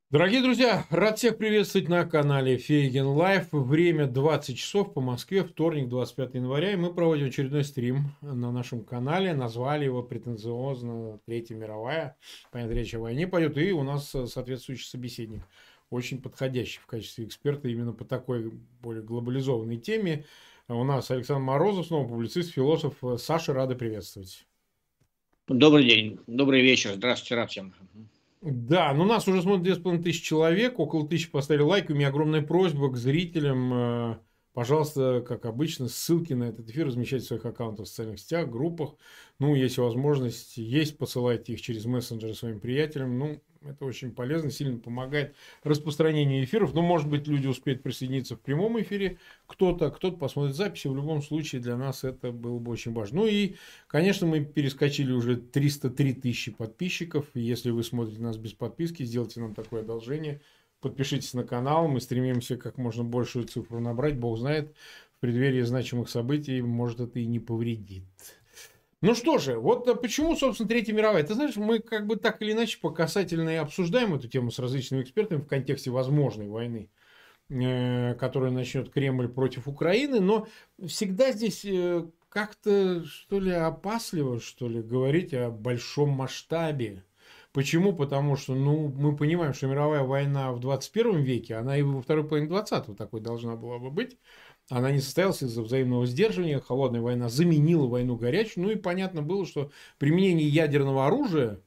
Дорогие друзья, рад всех приветствовать на канале Фейген Лайф. Время 20 часов по Москве, вторник, 25 января. И мы проводим очередной стрим на нашем канале. Назвали его претенциозно «Третья мировая». Понятно, речь о войне пойдет. И у нас соответствующий собеседник. Очень подходящий в качестве эксперта именно по такой более глобализованной теме. У нас Александр Морозов, снова публицист, философ. Саша, рады приветствовать. Добрый день, добрый вечер, здравствуйте, рад всем. Да, ну нас уже смотрит 2500 человек, около 1000 поставили лайки. У меня огромная просьба к зрителям. Пожалуйста, как обычно, ссылки на этот эфир размещайте в своих аккаунтах в социальных сетях, группах. Ну, если возможность есть, посылайте их через мессенджеры своим приятелям. Ну, это очень полезно, сильно помогает распространению эфиров. Ну, может быть, люди успеют присоединиться в прямом эфире. Кто-то посмотрит записи. В любом случае, для нас это было бы очень важно. Ну и, конечно, мы перескочили уже 303 тысячи подписчиков. Если вы смотрите нас без подписки, сделайте нам такое одолжение. Подпишитесь на канал. Мы стремимся как можно большую цифру набрать. Бог знает, в преддверии значимых событий, может, это и не повредит. Ну что же, вот почему, собственно, Третья мировая. Ты знаешь, мы как бы так или иначе по касательно и обсуждаем эту тему с различными экспертами в контексте возможной войны, которую начнет Кремль против Украины, но всегда здесь как-то, что ли, опасливо, что ли, говорить о большом масштабе. Почему? Потому что, ну, мы понимаем, что мировая война в 21 веке, она и во второй половине 20-го такой должна была бы быть. Она не состоялась из-за взаимного сдерживания. Холодная война заменила войну горячую. Ну и понятно было, что применение ядерного оружия –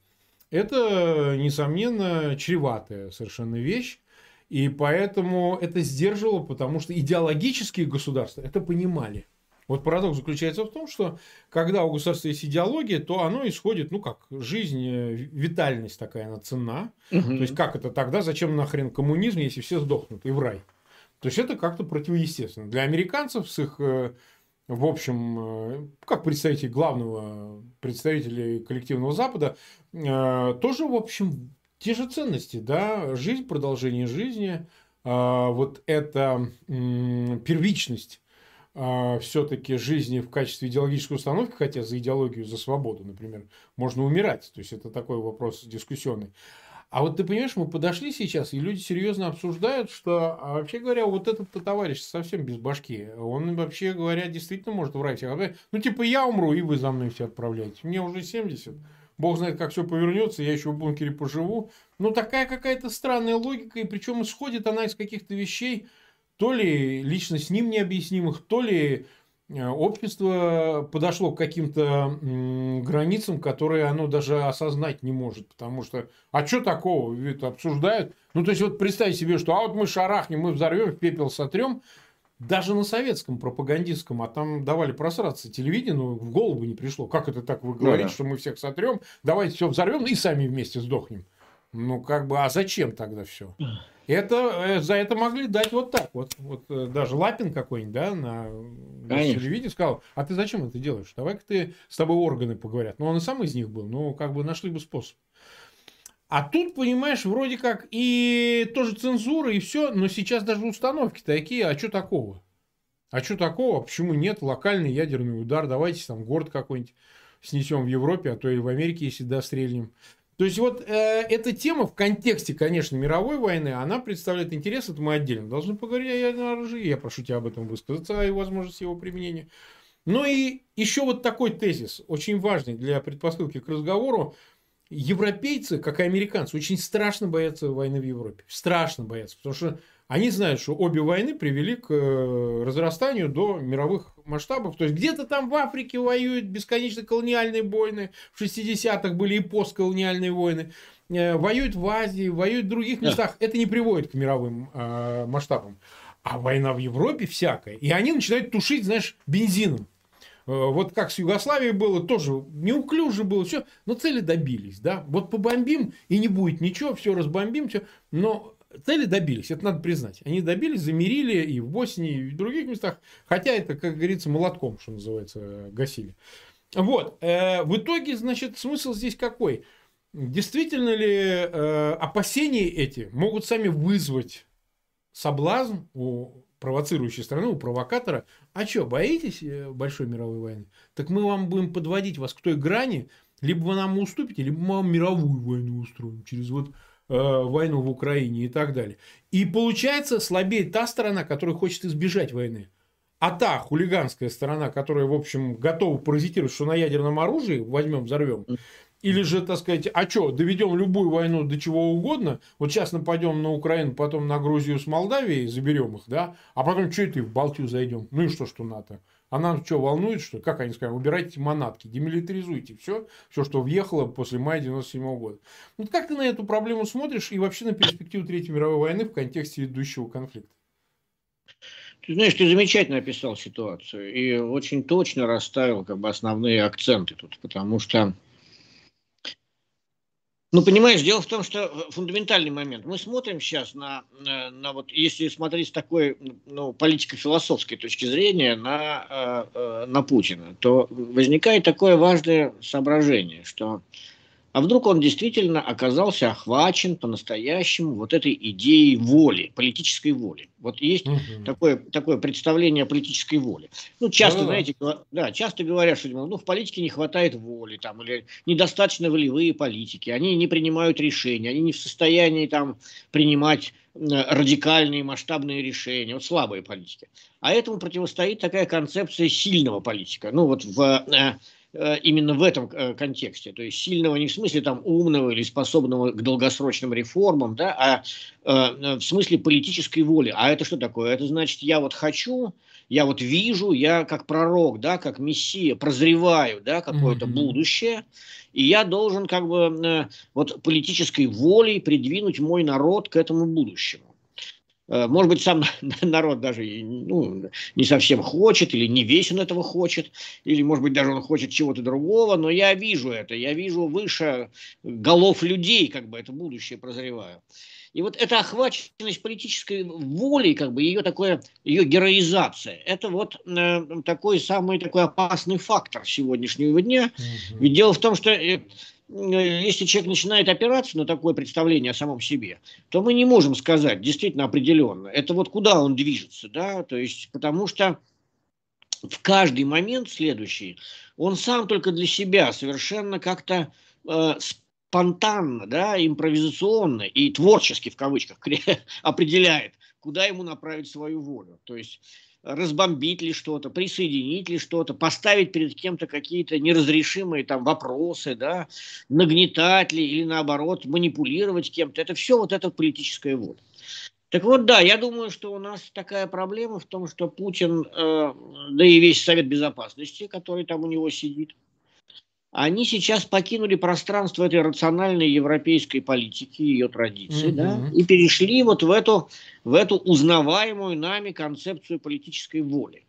это, несомненно, чреватая совершенно вещь. И поэтому это сдерживало, потому что идеологические государства это понимали. Вот парадокс заключается в том, что когда у государства есть идеология, то оно исходит, ну как, жизнь, витальность такая, она ценна. То есть, как это тогда, зачем нахрен коммунизм, если все сдохнут и в рай? То есть, это как-то противоестественно. Для американцев с их, в общем, как представителей главного представителя коллективного Запада, тоже, в общем, те же ценности, да, жизнь, продолжение жизни, вот эта первичность все-таки жизни в качестве идеологической установки, хотя за идеологию, за свободу, например, можно умирать. То есть, это такой вопрос дискуссионный. А вот ты понимаешь, мы подошли сейчас, и люди серьезно обсуждают, что, вообще говоря, вот этот товарищ совсем без башки. Он, вообще говоря, действительно может в рай всех отправить. Ну, типа, я умру, и вы за мной все отправляете. Мне уже 70. Бог знает, как все повернется, я еще в бункере поживу. Ну, такая какая-то странная логика, и причем исходит она из каких-то вещей, то ли лично с ним необъяснимых, то ли общество подошло к каким-то границам, которые оно даже осознать не может. Потому что, а что такого? Это обсуждают. Ну, то есть, вот представь себе, что вот мы шарахнем, мы взорвем, в пепел сотрем. Даже на советском пропагандистском, а там давали просраться телевидение, ну, в голову не пришло. Как это так вы говорите, Да. что мы всех сотрем, давайте все взорвем и сами вместе сдохнем. Ну, как бы, а зачем тогда все? Это за это могли дать вот так. Вот даже Лапин какой-нибудь, да, на Конечно. телевидении сказал, а ты зачем это делаешь? Давай-ка ты с тобой органы поговорят. Ну, он и сам из них был, но как бы нашли бы способ. А тут, понимаешь, вроде как и тоже цензура, и все, но сейчас даже установки такие, а что такого? А что такого? Почему нет? Локальный ядерный удар, давайте там город какой-нибудь снесем в Европе, а то и в Америке, если дострельнем. То есть, вот эта тема в контексте, конечно, мировой войны, она представляет интерес, это мы отдельно должны поговорить о ядерном оружии, я прошу тебя об этом высказаться, о возможности его применения. Ну и еще вот такой тезис, очень важный для предпосылки к разговору. Европейцы, как и американцы, очень страшно боятся войны в Европе. Страшно боятся, потому что они знают, что обе войны привели к разрастанию до мировых масштабов. То есть, где-то там в Африке воюют бесконечно колониальные войны. В 60-х были и постколониальные войны. Воюют в Азии, воюют в других местах. Это не приводит к мировым масштабам. А война в Европе всякая. И они начинают тушить, знаешь, бензином. Вот как с Югославией было, тоже неуклюже было, все, но цели добились, да. Вот побомбим, и не будет ничего, все разбомбим, все, но цели добились, это надо признать. Они добились, замирили и в Боснии, и в других местах, хотя это, как говорится, молотком, что называется, гасили. Вот, в итоге, значит, смысл здесь какой? Действительно ли опасения эти могут сами вызвать соблазн у провоцирующей страны, у провокатора. А что, боитесь большой мировой войны? Так мы вам будем подводить вас к той грани, либо вы нам уступите, либо мы вам мировую войну устроим через вот войну в Украине и так далее. И получается, слабеет та сторона, которая хочет избежать войны. А та хулиганская сторона, которая, в общем, готова паразитировать, что на ядерном оружии возьмем, взорвем, или же, так сказать, а что, доведем любую войну до чего угодно, вот сейчас нападем на Украину, потом на Грузию с Молдавией, заберем их, да, а потом что это и в Балтию зайдем, ну и что НАТО? А нам что, волнует, что? Как они скажут, убирайте манатки, демилитаризуйте все, что въехало после мая 97 года. Вот как ты на эту проблему смотришь и вообще на перспективу Третьей мировой войны в контексте идущего конфликта? Ты знаешь, ты замечательно описал ситуацию и очень точно расставил основные акценты тут, потому что, ну, понимаешь, дело в том, что фундаментальный момент. Мы смотрим сейчас на вот, если смотреть с такой, ну, политико-философской точки зрения на Путина, то возникает такое важное соображение, что а вдруг он действительно оказался охвачен по-настоящему вот этой идеей воли, политической воли. Вот есть такое представление о политической воле. Ну, часто, знаете, часто говорят, что в политике не хватает воли, там, или недостаточно волевые политики, они не принимают решения, они не в состоянии там принимать радикальные масштабные решения, вот слабые политики. А этому противостоит такая концепция сильного политика. Ну, вот именно в этом контексте, то есть сильного не в смысле там умного или способного к долгосрочным реформам, да, а в смысле политической воли. А это что такое? Это значит, я вот хочу, я вот вижу, я как пророк, да, как мессия прозреваю, да, какое-то будущее, и я должен вот политической волей придвинуть мой народ к этому будущему. Может быть, сам народ даже не совсем хочет, или не весь он этого хочет, или, может быть, даже он хочет чего-то другого, но я вижу это, я вижу выше голов людей, это будущее прозреваю. И вот эта охваченность политической волей, ее героизация, это вот такой опасный фактор сегодняшнего дня. Ведь дело в том, что если человек начинает опираться на такое представление о самом себе, то мы не можем сказать действительно определенно, это вот куда он движется, да, то есть потому что в каждый момент следующий он сам только для себя совершенно как-то спонтанно, да, импровизационно и творчески в кавычках определяет, куда ему направить свою волю, то есть разбомбить ли что-то, присоединить ли что-то, поставить перед кем-то какие-то неразрешимые там вопросы, да, нагнетать ли или наоборот манипулировать кем-то. Это все вот эта политическая воля. Так вот, да, я думаю, что у нас такая проблема в том, что Путин, да и весь Совет Безопасности, который там у него сидит, они сейчас покинули пространство этой рациональной европейской политики, ее традиций, да, и перешли вот в эту узнаваемую нами концепцию политической воли.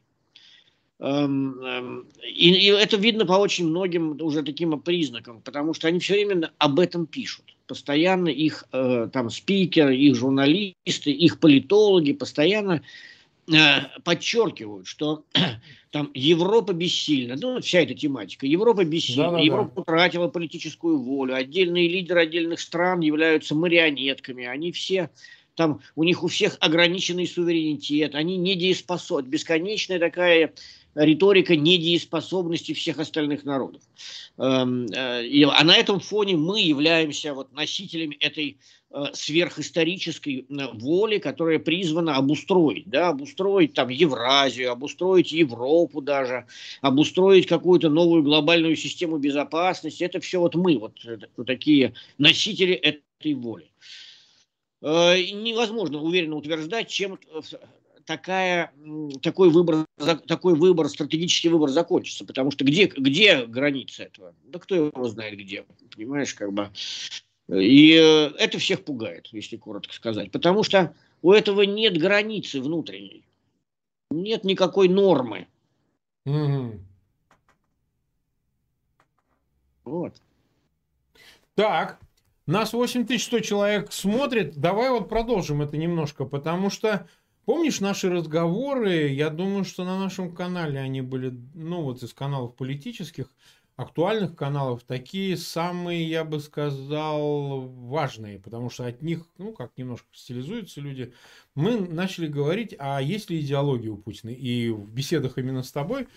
И это видно по очень многим уже таким признакам, потому что они все время об этом пишут. Постоянно их там спикеры, их журналисты, их политологи постоянно подчеркивают, что там Европа бессильна, ну, вся эта тематика. Европа бессильна, Европа утратила политическую волю, отдельные лидеры отдельных стран являются марионетками, они все, там, у них у всех ограниченный суверенитет, они недееспособны, бесконечная такая риторика недееспособности всех остальных народов. А на этом фоне мы являемся вот носителями этой сверхисторической воли, которая призвана обустроить, да, обустроить там Евразию, обустроить Европу даже, обустроить какую-то новую глобальную систему безопасности. Это все вот мы, вот такие носители этой воли. Невозможно уверенно утверждать, чем такой выбор, стратегический выбор закончится, потому что где граница этого? Да кто его знает где, понимаешь, И это всех пугает, если коротко сказать, потому что у этого нет границы внутренней, нет никакой нормы. Вот. Так, нас 8100 человек смотрит, давай вот продолжим это немножко, потому что помнишь наши разговоры? Я думаю, что на нашем канале они были, ну вот из каналов политических, актуальных каналов, такие самые, я бы сказал, важные, потому что от них, ну, как немножко стилизуются люди. Мы начали говорить, а есть ли идеология у Путина? И в беседах именно с тобой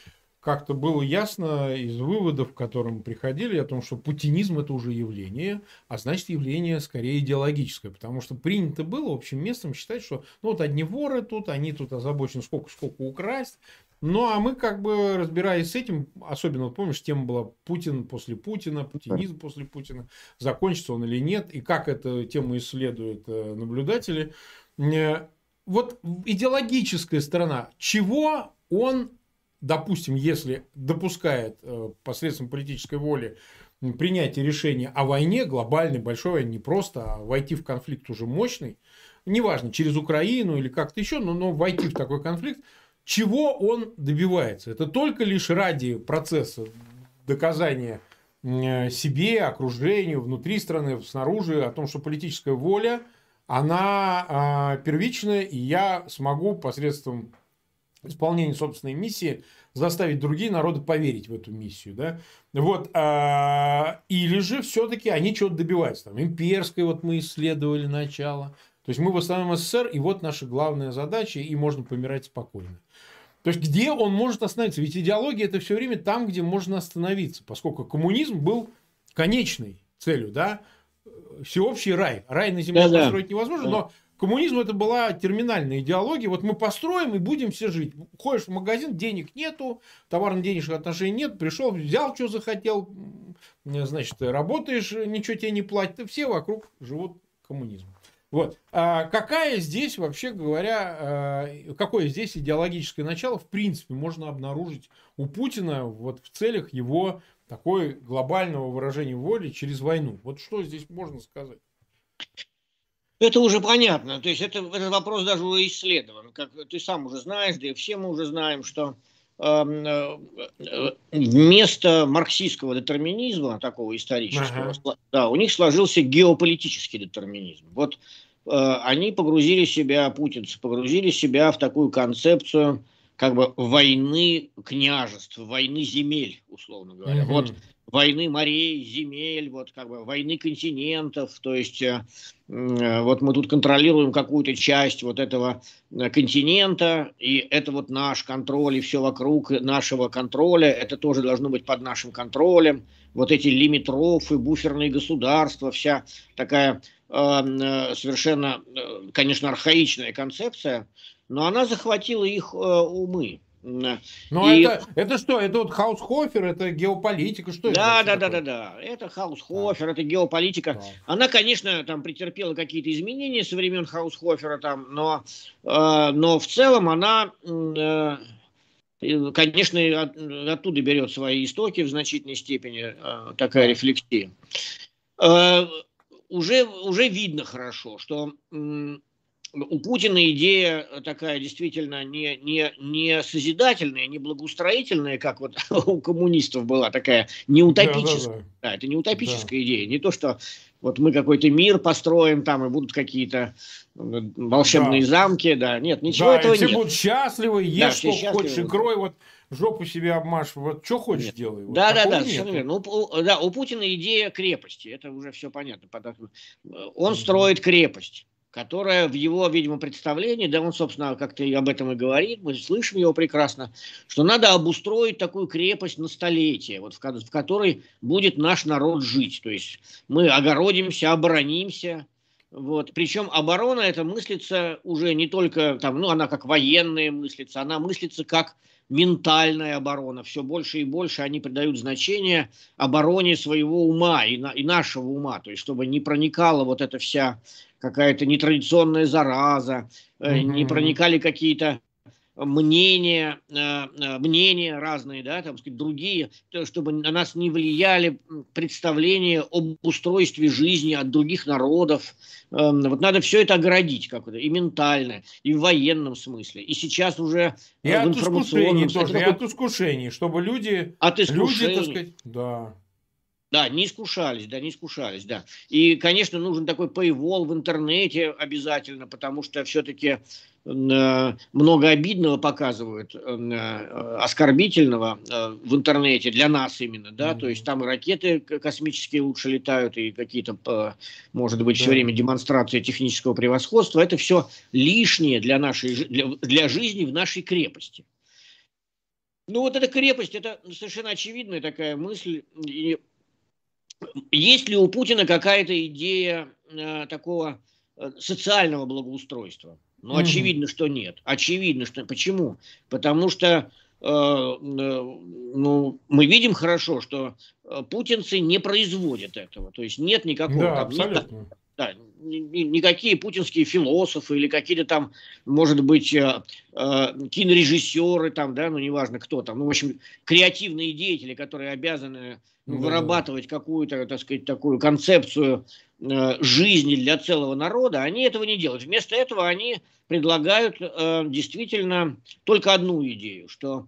как-то было ясно из выводов, к которым приходили, о том, что путинизм это уже явление, а значит явление скорее идеологическое, потому что принято было общим местом считать, что ну вот одни воры тут, они тут озабочены сколько украсть. Ну, а мы как бы разбираясь с этим, особенно, вот помнишь, тема была Путин после Путина, путинизм после Путина, закончится он или нет, и как эту тему исследуют наблюдатели. Вот идеологическая сторона, чего он, допустим, если допускает посредством политической воли принятие решения о войне, глобальной, большой войне, не просто, а войти в конфликт уже мощный, неважно, через Украину или как-то еще, но войти в такой конфликт, чего он добивается? Это только лишь ради процесса доказания себе, окружению, внутри страны, снаружи, о том, что политическая воля, она первичная, и я смогу посредством исполнения собственной миссии заставить другие народы поверить в эту миссию. Да? Вот, или же все-таки они чего-то добиваются. Там, имперской вот мы исследовали начало. То есть мы восстановим СССР, и вот наша главная задача, и можно помирать спокойно. То есть где он может остановиться? Ведь идеология это все время там, где можно остановиться, поскольку коммунизм был конечной целью, да, всеобщий рай. Рай на земле построить невозможно, но коммунизм это была терминальная идеология. Вот мы построим и будем все жить. Ходишь в магазин, денег нету, товарно-денежных отношений нет, пришел, взял, что захотел, значит, работаешь, ничего тебе не платят, все вокруг живут коммунизмом. Вот. А какая здесь, вообще говоря, какое здесь идеологическое начало, в принципе, можно обнаружить у Путина вот в целях его такой глобального выражения воли через войну? Вот что здесь можно сказать? Это уже понятно. То есть этот вопрос даже уже исследован. Как ты сам уже знаешь, да и все мы уже знаем, что вместо марксистского детерминизма, такого исторического, да, у них сложился геополитический детерминизм. Вот они погрузили себя, путинцы погрузили себя в такую концепцию как бы войны княжеств, войны земель, условно говоря. Вот войны морей, земель, вот как бы войны континентов, то есть вот мы тут контролируем какую-то часть вот этого континента, и это вот наш контроль, и все вокруг нашего контроля, это тоже должно быть под нашим контролем. Вот эти лимитрофы, буферные государства, вся такая совершенно, конечно, архаичная концепция, но она захватила их умы. Но и... это что? Это вот Хаусхофер, это геополитика, что да, это? Да. Это Хаусхофер, это геополитика. Она, конечно, там претерпела какие-то изменения со времен Хаусхофера, там, но в целом она, конечно, оттуда берет свои истоки в значительной степени, такая рефлексия. Уже видно хорошо, что у Путина идея такая действительно не созидательная, не благоустроительная, как вот у коммунистов была, такая не утопическая. Да, это не утопическая идея. Не то, что вот мы какой-то мир построим там, и будут какие-то волшебные замки. Да, нет, ничего этого все нет. Будут счастливы, ешь что хочешь, и крой, вот жопу себе обмажь, вот что хочешь делай. Вот да, совершенно верно. У Путина идея крепости, это уже все понятно. Он строит крепость, которая в его, видимо, представлении, да он, собственно, как-то об этом и говорит, мы слышим его прекрасно, что надо обустроить такую крепость на столетие, вот в которой будет наш народ жить. То есть мы огородимся, оборонимся. Вот. Причем оборона это мыслится уже не только, там, ну, она как военная мыслится, она мыслится как ментальная оборона. Все больше и больше они придают значение обороне своего ума и нашего ума. То есть чтобы не проникала вот эта вся какая-то нетрадиционная зараза, не проникали какие-то мнения разные, да, там, сказать, другие, чтобы на нас не влияли представления об устройстве жизни от других народов. Вот надо все это оградить как-то, и ментально, и в военном смысле. И сейчас уже и в информационном тоже, и от искушений, чтобы люди... От искушений. Так сказать, да. Да, не искушались, да. И, конечно, нужен такой paywall в интернете обязательно, потому что все-таки много обидного показывают, оскорбительного в интернете для нас именно, да, то есть там и ракеты космические лучше летают, и какие-то, может быть, все время демонстрации технического превосходства. Это все лишнее для жизни в нашей крепости. Ну вот эта крепость, это совершенно очевидная такая мысль. И есть ли у Путина какая-то идея такого социального благоустройства? Ну, Мгм. очевидно, что нет. Очевидно, что... Почему? Потому что ну, мы видим хорошо, что путинцы не производят этого. То есть нет никакого Да, там... абсолютно. Да, никакие путинские философы или какие-то там, может быть, кинорежиссеры там, да, ну неважно кто там, ну в общем креативные деятели, которые обязаны ну, Да-да-да. вырабатывать какую-то, так сказать, такую концепцию жизни для целого народа, они этого не делают. Вместо этого они предлагают действительно только одну идею, что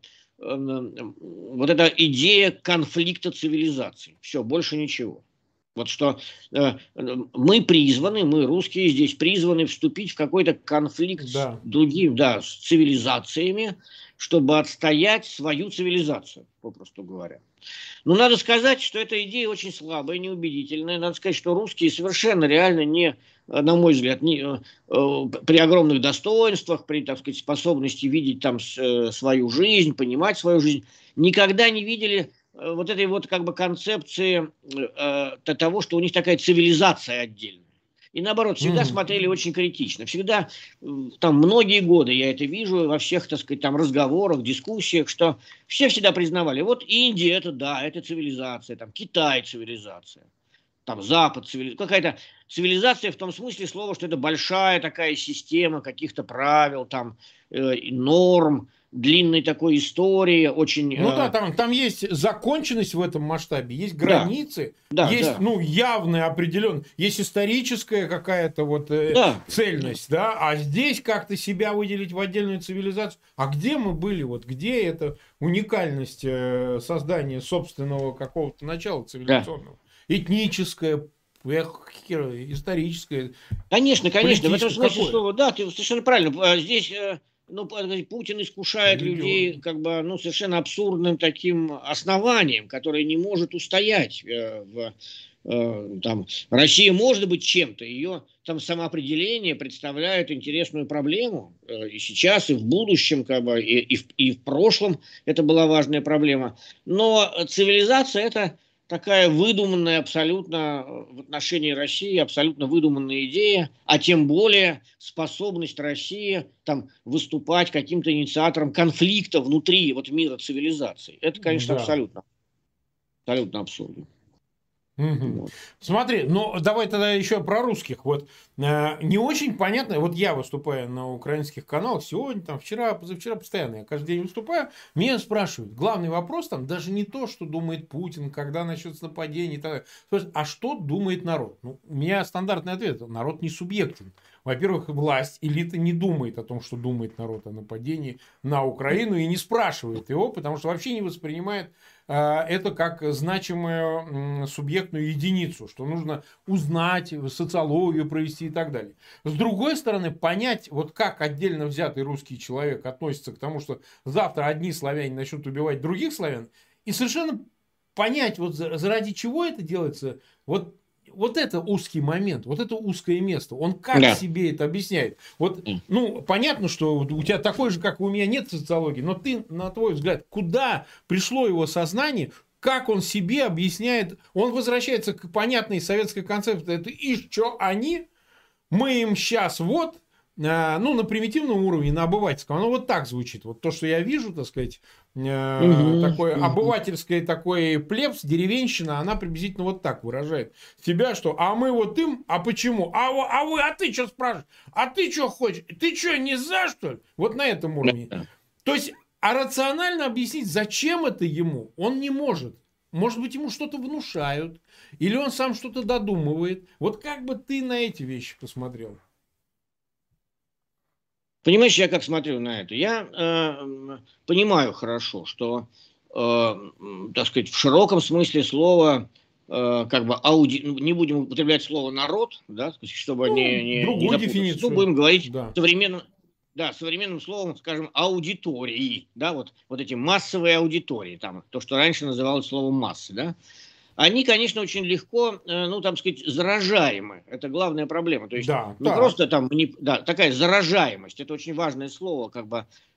вот эта идея конфликта цивилизаций. Все, больше ничего. Вот что мы призваны, мы русские здесь призваны вступить в какой-то конфликт с Да. другим, да, с цивилизациями, чтобы отстоять свою цивилизацию, попросту говоря. Но надо сказать, что эта идея очень слабая, неубедительная. Надо сказать, что русские совершенно реально не, на мой взгляд, не, при огромных достоинствах, при, так сказать, способности видеть там свою жизнь, понимать свою жизнь, никогда не видели вот этой вот как бы концепции того, что у них такая цивилизация отдельная. И наоборот, всегда Мгм. смотрели очень критично. Всегда, там многие годы я это вижу во всех, так сказать, там разговорах, дискуссиях, что все всегда признавали, вот Индия это да, это цивилизация, там Китай цивилизация, там Запад цивилизация, какая-то цивилизация в том смысле слова, что это большая такая система каких-то правил, там норм, длинной такой истории, очень... Ну да, там есть законченность в этом масштабе, есть да, границы, да, есть, да, ну, явная определенная, есть историческая какая-то вот да, да. цельность, да, а здесь как-то себя выделить в отдельную цивилизацию. А где мы были, вот где эта уникальность создания собственного какого-то начала Да. цивилизационного? Этническое, историческое, Конечно, конечно. В этом политическое, смысле какое? слова, да, ты совершенно правильно. Здесь, ну, Путин искушает людей Религиозное. как бы, ну, совершенно абсурдным таким основанием, которое не может устоять там, Россия может быть чем-то, ее там самоопределение представляет интересную проблему и сейчас, и в будущем, как бы, и в прошлом это была важная проблема. Но цивилизация это такая выдуманная абсолютно в отношении России, абсолютно выдуманная идея, а тем более способность России там, выступать каким-то инициатором конфликта внутри вот, мира цивилизаций. Это, конечно, Да. абсолютно, абсолютно абсурдно. Мгм. Вот. Смотри, ну давай тогда еще про русских. Вот не очень понятно. Вот я выступаю на украинских каналах сегодня, там вчера, позавчера постоянно. Я каждый день выступаю. Меня спрашивают. Главный вопрос там даже не то, что думает Путин, когда начнется нападение и так далее. Спрашивают, а что думает народ? Ну, у меня стандартный ответ: народ не субъектен. Во-первых, власть, элита не думает о том, что думает народ о нападении на Украину и не спрашивает его, потому что вообще не воспринимает это как значимую субъектную единицу, что нужно узнать, социологию провести и так далее. С другой стороны, понять, вот как отдельно взятый русский человек относится к тому, что завтра одни славяне начнут убивать других славян, и совершенно понять, вот заради чего это делается, вот это узкий момент, вот это узкое место. Он как Да. себе это объясняет? Вот, ну, понятно, что у тебя такой же, как и у меня, нет социологии, но ты, на твой взгляд, куда пришло его сознание, как он себе объясняет, он возвращается к понятной советской концепции, это и что они, мы им сейчас вот, ну, на примитивном уровне, на обывательском, оно вот так звучит. Вот то, что я вижу, так сказать, Мгм, такое мгм. обывательское такой плебс, деревенщина, она приблизительно вот так выражает себя, что а мы вот им, а почему? А ты что спрашиваешь? А ты что хочешь? Ты что, не за, что ли? Вот на этом Да, уровне. да. То есть, а рационально объяснить, зачем это ему, он не может. Может быть, ему что-то внушают, или он сам что-то додумывает. Вот как бы ты на эти вещи посмотрел? Понимаешь, я как смотрю на это? Я понимаю хорошо, что, так сказать, в широком смысле слова, как бы ну, не будем употреблять слово народ, да, чтобы Ну, не другую запутаться. Ну, дефиницию. будем говорить Да. современным, да, современным словом, скажем, аудитории, да, вот эти массовые аудитории, там, то, что раньше называлось словом массы, да, они, конечно, очень легко, ну, там сказать, заражаемы. Это главная проблема. То есть Да, не так. просто там, да, такая заражаемость, это очень важное слово, как бы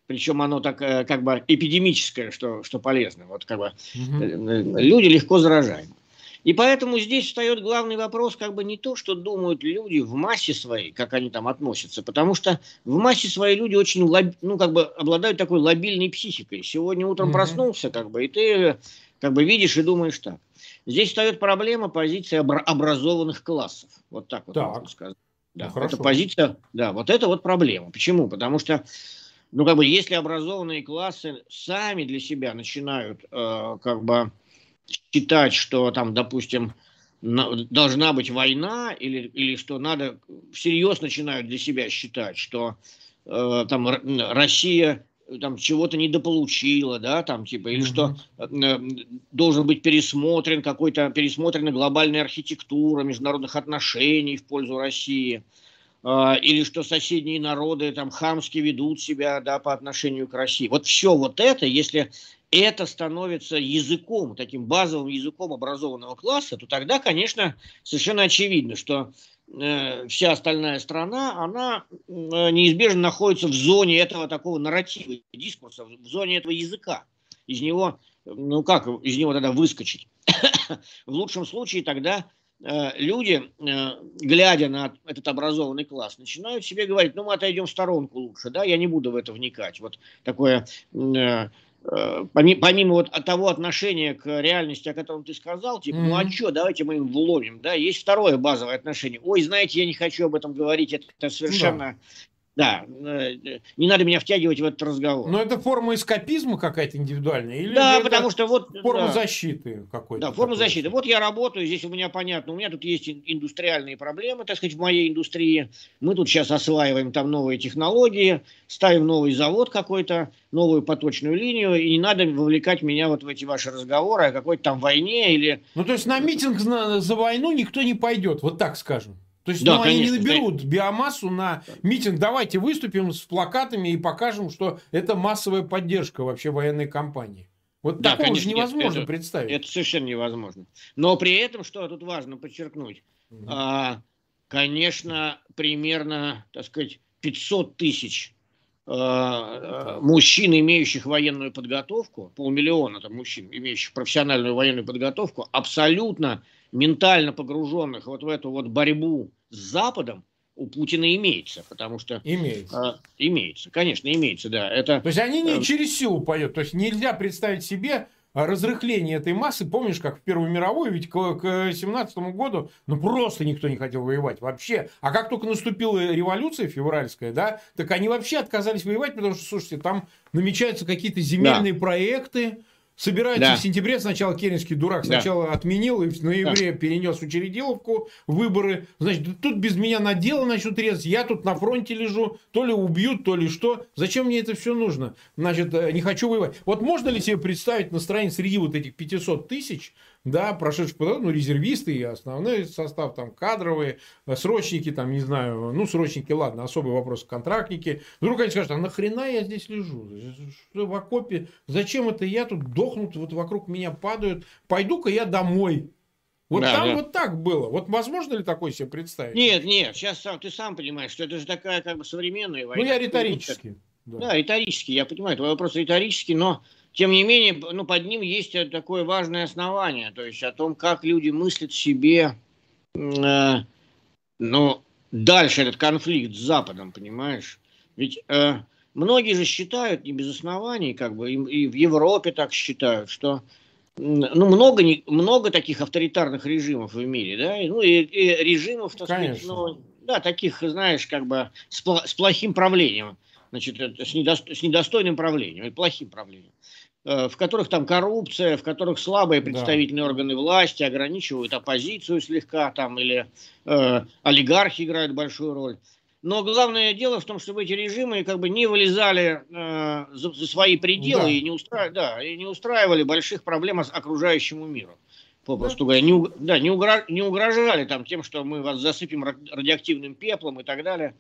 причем оно так как бы эпидемическое, что полезно. Вот как бы Мгм. люди легко заражаемы. И поэтому здесь встает главный вопрос, как бы не то, что думают люди в массе своей, как они там относятся, потому что в массе своей люди очень, ну, как бы обладают такой лобильной психикой. Сегодня утром Мгм. проснулся, как бы, и ты как бы видишь и думаешь так. Здесь встает проблема позиции образованных классов. Вот так вот можно Так, сказать. ну Да, это хорошо. позиция, да, вот это вот проблема. Почему? Потому что, ну, как бы, если образованные классы сами для себя начинают, как бы, считать, что там, допустим, должна быть война, или что надо, всерьез начинают для себя считать, что там Россия там чего-то недополучила, да, там типа, или что Мгм. должен быть пересмотрен какой-то, пересмотрена глобальная архитектура международных отношений в пользу России, или что соседние народы там хамски ведут себя, да, по отношению к России. Вот все вот это, если это становится языком, таким базовым языком образованного класса, то тогда, конечно, совершенно очевидно, что вся остальная страна, она неизбежно находится в зоне этого такого нарратива, дискурса, в зоне этого языка. Из него, ну как из него тогда выскочить? В лучшем случае тогда люди, глядя на этот образованный класс, начинают себе говорить, ну мы отойдем в сторонку лучше, да, я не буду в это вникать. Вот такое, помимо вот от того отношения к реальности, о котором ты сказал, типа, ну а Мгм. что, давайте мы им вломим, да, есть второе базовое отношение. Ой, знаете, я не хочу об этом говорить, это Ну да. совершенно, да, не надо меня втягивать в этот разговор. Но это форма эскапизма какая-то индивидуальная, или же Да, потому это что вот, форма да, защиты да, какой-то форма такой защиты. вообще? Вот я работаю, здесь у меня понятно, у меня тут есть индустриальные проблемы, так сказать, в моей индустрии. Мы тут сейчас осваиваем там новые технологии, ставим новый завод какой-то, новую поточную линию, и не надо вовлекать меня вот в эти ваши разговоры о какой-то там войне или... Ну, то есть на митинг за войну никто не пойдет, вот так скажем. То есть, Да, ну, они не конечно. наберут биомассу на митинг. Давайте выступим с плакатами и покажем, что это массовая поддержка вообще военной кампании. Вот Да, такого же конечно, нет, невозможно представить. это совершенно невозможно. Но при этом, что тут важно подчеркнуть, Мгм. а, конечно, примерно, так сказать, 500 тысяч Так. мужчин, имеющих военную подготовку, полмиллиона там мужчин, имеющих профессиональную военную подготовку, абсолютно ментально погруженных вот в эту вот борьбу с Западом, у Путина имеется, потому что Имеется. имеется, конечно, имеется, да. Это То есть они не э, через силу пойдет. То есть нельзя представить себе разрыхление этой массы. Помнишь, как в Первую мировую, ведь к 17 году, ну просто никто не хотел воевать вообще. А как только наступила революция февральская, да, так они вообще отказались воевать, потому что, слушайте, там намечаются какие-то да, земельные проекты, собираются в да, сентябре, сначала Керенский дурак да, сначала отменил и в да. ноябре перенес учредиловку, выборы. Значит, тут без меня на дело начнут резать, я тут на фронте лежу, то ли убьют, то ли что. Зачем мне это все нужно? Значит, не хочу воевать. Вот можно ли себе представить настроение среди вот этих 500 тысяч, да, прошедших подготовку, ну, резервисты и основной состав, там, кадровые, срочники, там, не знаю, ну, срочники, ладно, особый вопрос, контрактники. Вдруг они скажут, а нахрена я здесь лежу? Что в окопе? Зачем это я тут дохнут, вот вокруг меня падают? Пойду-ка я домой. Вот Да, там да. вот так было. Вот возможно ли такое себе представить Нет, вообще? нет, сейчас ты сам понимаешь, что это же такая как бы современная Ну, война. я Теперь вот так. риторически. Да. Да, риторический, я понимаю, твой вопрос риторический, но тем не менее, ну, под ним есть такое важное основание, то есть о том, как люди мыслят себе, э, ну, дальше этот конфликт с Западом, понимаешь? Ведь многие же считают, не без оснований, как бы, и в Европе так считают, что ну, много, много таких авторитарных режимов в мире, да, ну, и режимов, так сказать, Конечно. ну, да, таких, знаешь, как бы с плохим правлением, значит, с недостойным правлением, и плохим правлением, в которых там коррупция, в которых слабые Да. представительные органы власти ограничивают оппозицию слегка, там, или олигархи играют большую роль. Но главное дело в том, чтобы эти режимы как бы не вылезали за свои пределы Да. и да, и не устраивали больших проблем окружающему миру. Да. Попросту говоря, да, не угрожали там тем, что мы вас засыпем радиоактивным пеплом и так далее.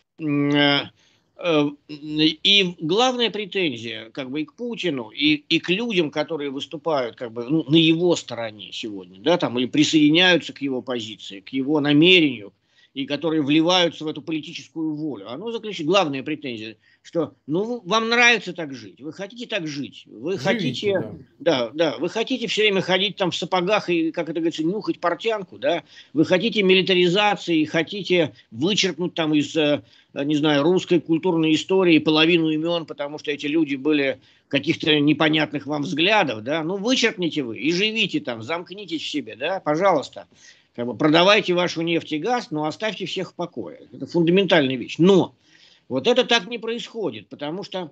И главная претензия как бы и к Путину, и к людям, которые выступают как бы ну, на его стороне сегодня, да, там, или присоединяются к его позиции, к его намерению, и которые вливаются в эту политическую волю. Оно заключает, главная претензия что, ну, вам нравится так жить, вы хотите так жить, вы Живите, хотите, да, вы хотите все время ходить там в сапогах и, как это говорится, нюхать портянку, да, вы хотите милитаризации, хотите вычеркнуть там из, не знаю, русской культурной истории половину имен, потому что эти люди были каких-то непонятных вам взглядов, да, ну, вычеркните вы и живите там, замкнитесь в себе, да, пожалуйста. Как бы продавайте вашу нефть и газ, но оставьте всех в покое. Это фундаментальная вещь. Но вот это так не происходит, потому что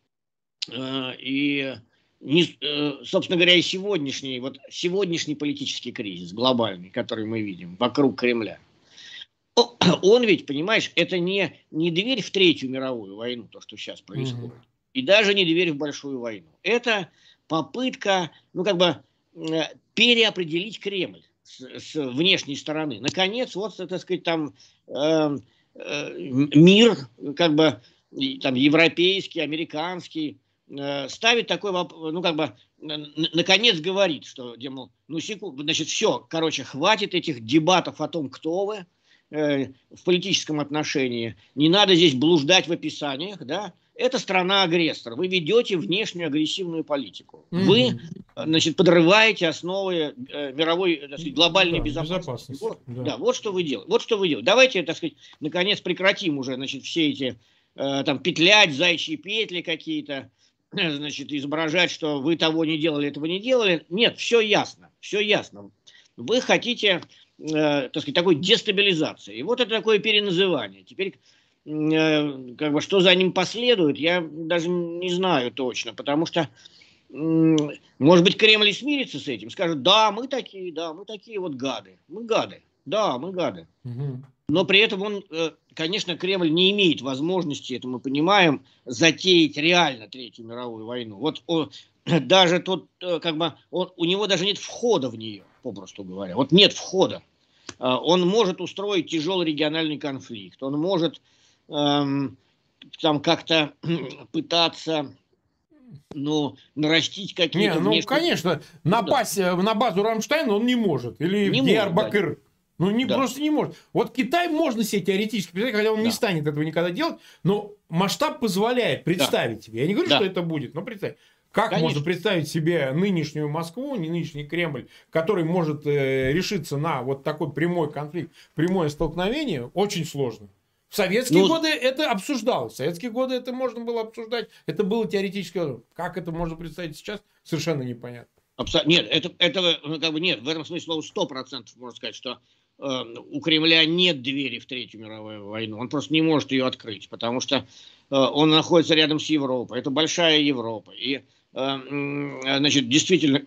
собственно говоря, и сегодняшний политический кризис глобальный, который мы видим вокруг Кремля, он ведь, понимаешь, это не дверь в Третью мировую войну, то, что сейчас происходит, и даже не дверь в Большую войну. Это попытка, ну, как бы, переопределить Кремль с внешней стороны. Наконец, вот, так сказать, там мир, как бы, там, европейский, американский, ставит такой вопрос, ну, как бы, наконец говорит, что, ну, секунду, значит, все, короче, хватит этих дебатов о том, кто вы в политическом отношении, не надо здесь блуждать в описаниях, да, это страна-агрессор, вы ведете внешнюю агрессивную политику, вы, значит, подрываете основы мировой, так сказать, глобальной безопасности. Вот что вы делаете. Давайте, так сказать, наконец прекратим уже, значит, все эти там петлять, зайчьи петли какие-то, значит, изображать, что вы того не делали, этого не делали. Нет, все ясно. Вы хотите, так сказать, такой дестабилизации. И вот это такое переназывание. Теперь, как бы, что за ним последует, я даже не знаю точно, потому что, может быть, Кремль и смирится с этим, скажет, да, мы такие вот гады, мы гады. Но при этом он, конечно, Кремль не имеет возможности, это мы понимаем, затеять реально Третью мировую войну. Вот даже тот, как бы, у него даже нет входа в нее, попросту говоря. Вот нет входа. Он может устроить тяжелый региональный конфликт. Он может там как-то пытаться, ну, нарастить какие-то... Конечно, напасть на базу Рамштайна он не может. Или в Диарбакыр. Просто не может. Вот Китай можно себе теоретически представить, хотя он не станет этого никогда делать, но масштаб позволяет представить себе. Я не говорю, что это будет, но представь. Как можно представить себе нынешнюю Москву, не нынешний Кремль, который может решиться на вот такой прямой конфликт, прямое столкновение, очень сложно. В советские годы это обсуждалось. В советские годы это можно было обсуждать. Это было теоретически. Как это можно представить сейчас, совершенно непонятно. Нет, этого как бы нет. В этом смысле слова 100% можно сказать, что у Кремля нет двери в Третью мировую войну. Он просто не может ее открыть, потому что он находится рядом с Европой. Это большая Европа. И, значит, действительно,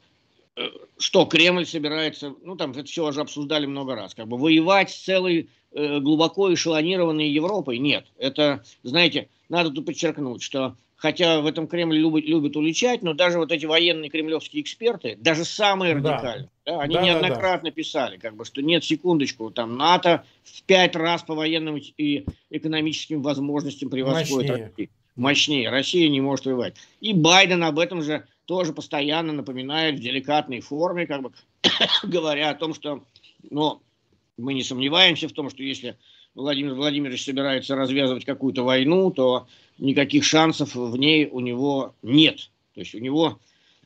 что Кремль собирается, ну, там это все уже обсуждали много раз, как бы воевать с целой глубоко эшелонированной Европой? Нет. Это, знаете, надо тут подчеркнуть, что хотя в этом Кремль любит уличать, но даже вот эти военные кремлевские эксперты, даже самые радикальные, они неоднократно писали, как бы, что нет, секундочку, там НАТО в 5 раз по военным и экономическим возможностностям превосходит Россию. Мощнее. Россия не может воевать. И Байден об этом же тоже постоянно напоминает в деликатной форме, как бы говоря о том, что, ну, мы не сомневаемся в том, что если Владимир Владимирович собирается развязывать какую-то войну, то никаких шансов в ней у него нет. То есть у него,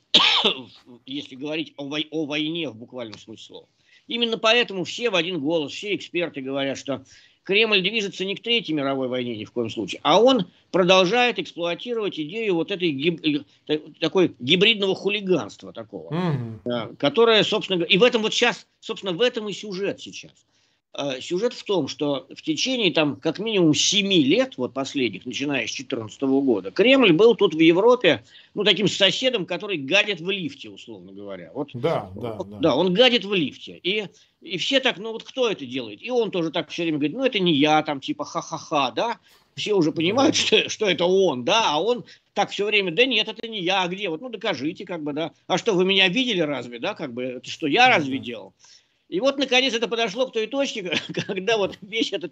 если говорить о войне в буквальном смысле слова. Именно поэтому все в один голос, все эксперты говорят, что Кремль движется не к Третьей мировой войне ни в коем случае, а он продолжает эксплуатировать идею вот этой такой гибридного хулиганства такого, которое, собственно, и в этом вот сейчас, собственно, в этом и сюжет сейчас. Сюжет в том, что в течение там как минимум 7 лет, вот последних, начиная с 2014 года, Кремль был тут в Европе, ну, таким соседом, который гадит в лифте, условно говоря. Вот, да, он гадит в лифте. И все так, ну вот кто это делает? И он тоже так все время говорит, ну это не я, там типа ха-ха-ха, да? Все уже понимают, что это он, да? А он так все время, да нет, это не я, а где? Вот, ну докажите, как бы, да? А что, вы меня видели разве, да? Как бы, это что, я разве делал? И вот, наконец, это подошло к той точке, когда вот весь этот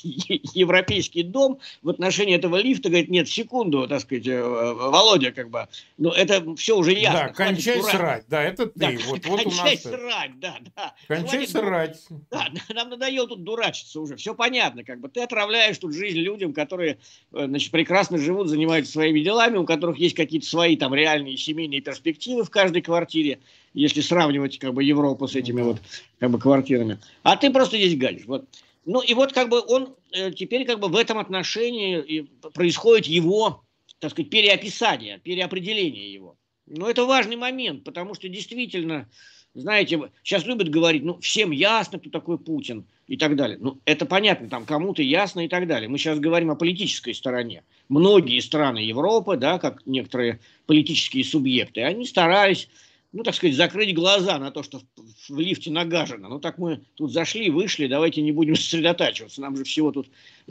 европейский дом в отношении этого лифта говорит, нет, секунду, так сказать, Володя, как бы, ну, это все уже ясно. Да, кончай срать, да, это ты. Да, вот кончай у нас срать, да. кончай Хватит, срать. да, нам надоело тут дурачиться уже, все понятно, как бы, ты отравляешь тут жизнь людям, которые, значит, прекрасно живут, занимаются своими делами, у которых есть какие-то свои там реальные семейные перспективы в каждой квартире, если сравнивать как бы Европу с этими вот как бы квартирами. А ты просто здесь гадишь. Вот. Ну и вот как бы он теперь как бы в этом отношении происходит его, так сказать, переописание, переопределение его. Но это важный момент, потому что действительно, знаете, сейчас любят говорить, ну всем ясно, кто такой Путин и так далее. Ну это понятно, там кому-то ясно и так далее. Мы сейчас говорим о политической стороне. Многие страны Европы, да, как некоторые политические субъекты, они старались, ну, так сказать, закрыть глаза на то, что в лифте нагажено. Ну, так мы тут зашли, вышли, давайте не будем сосредотачиваться. Нам же всего тут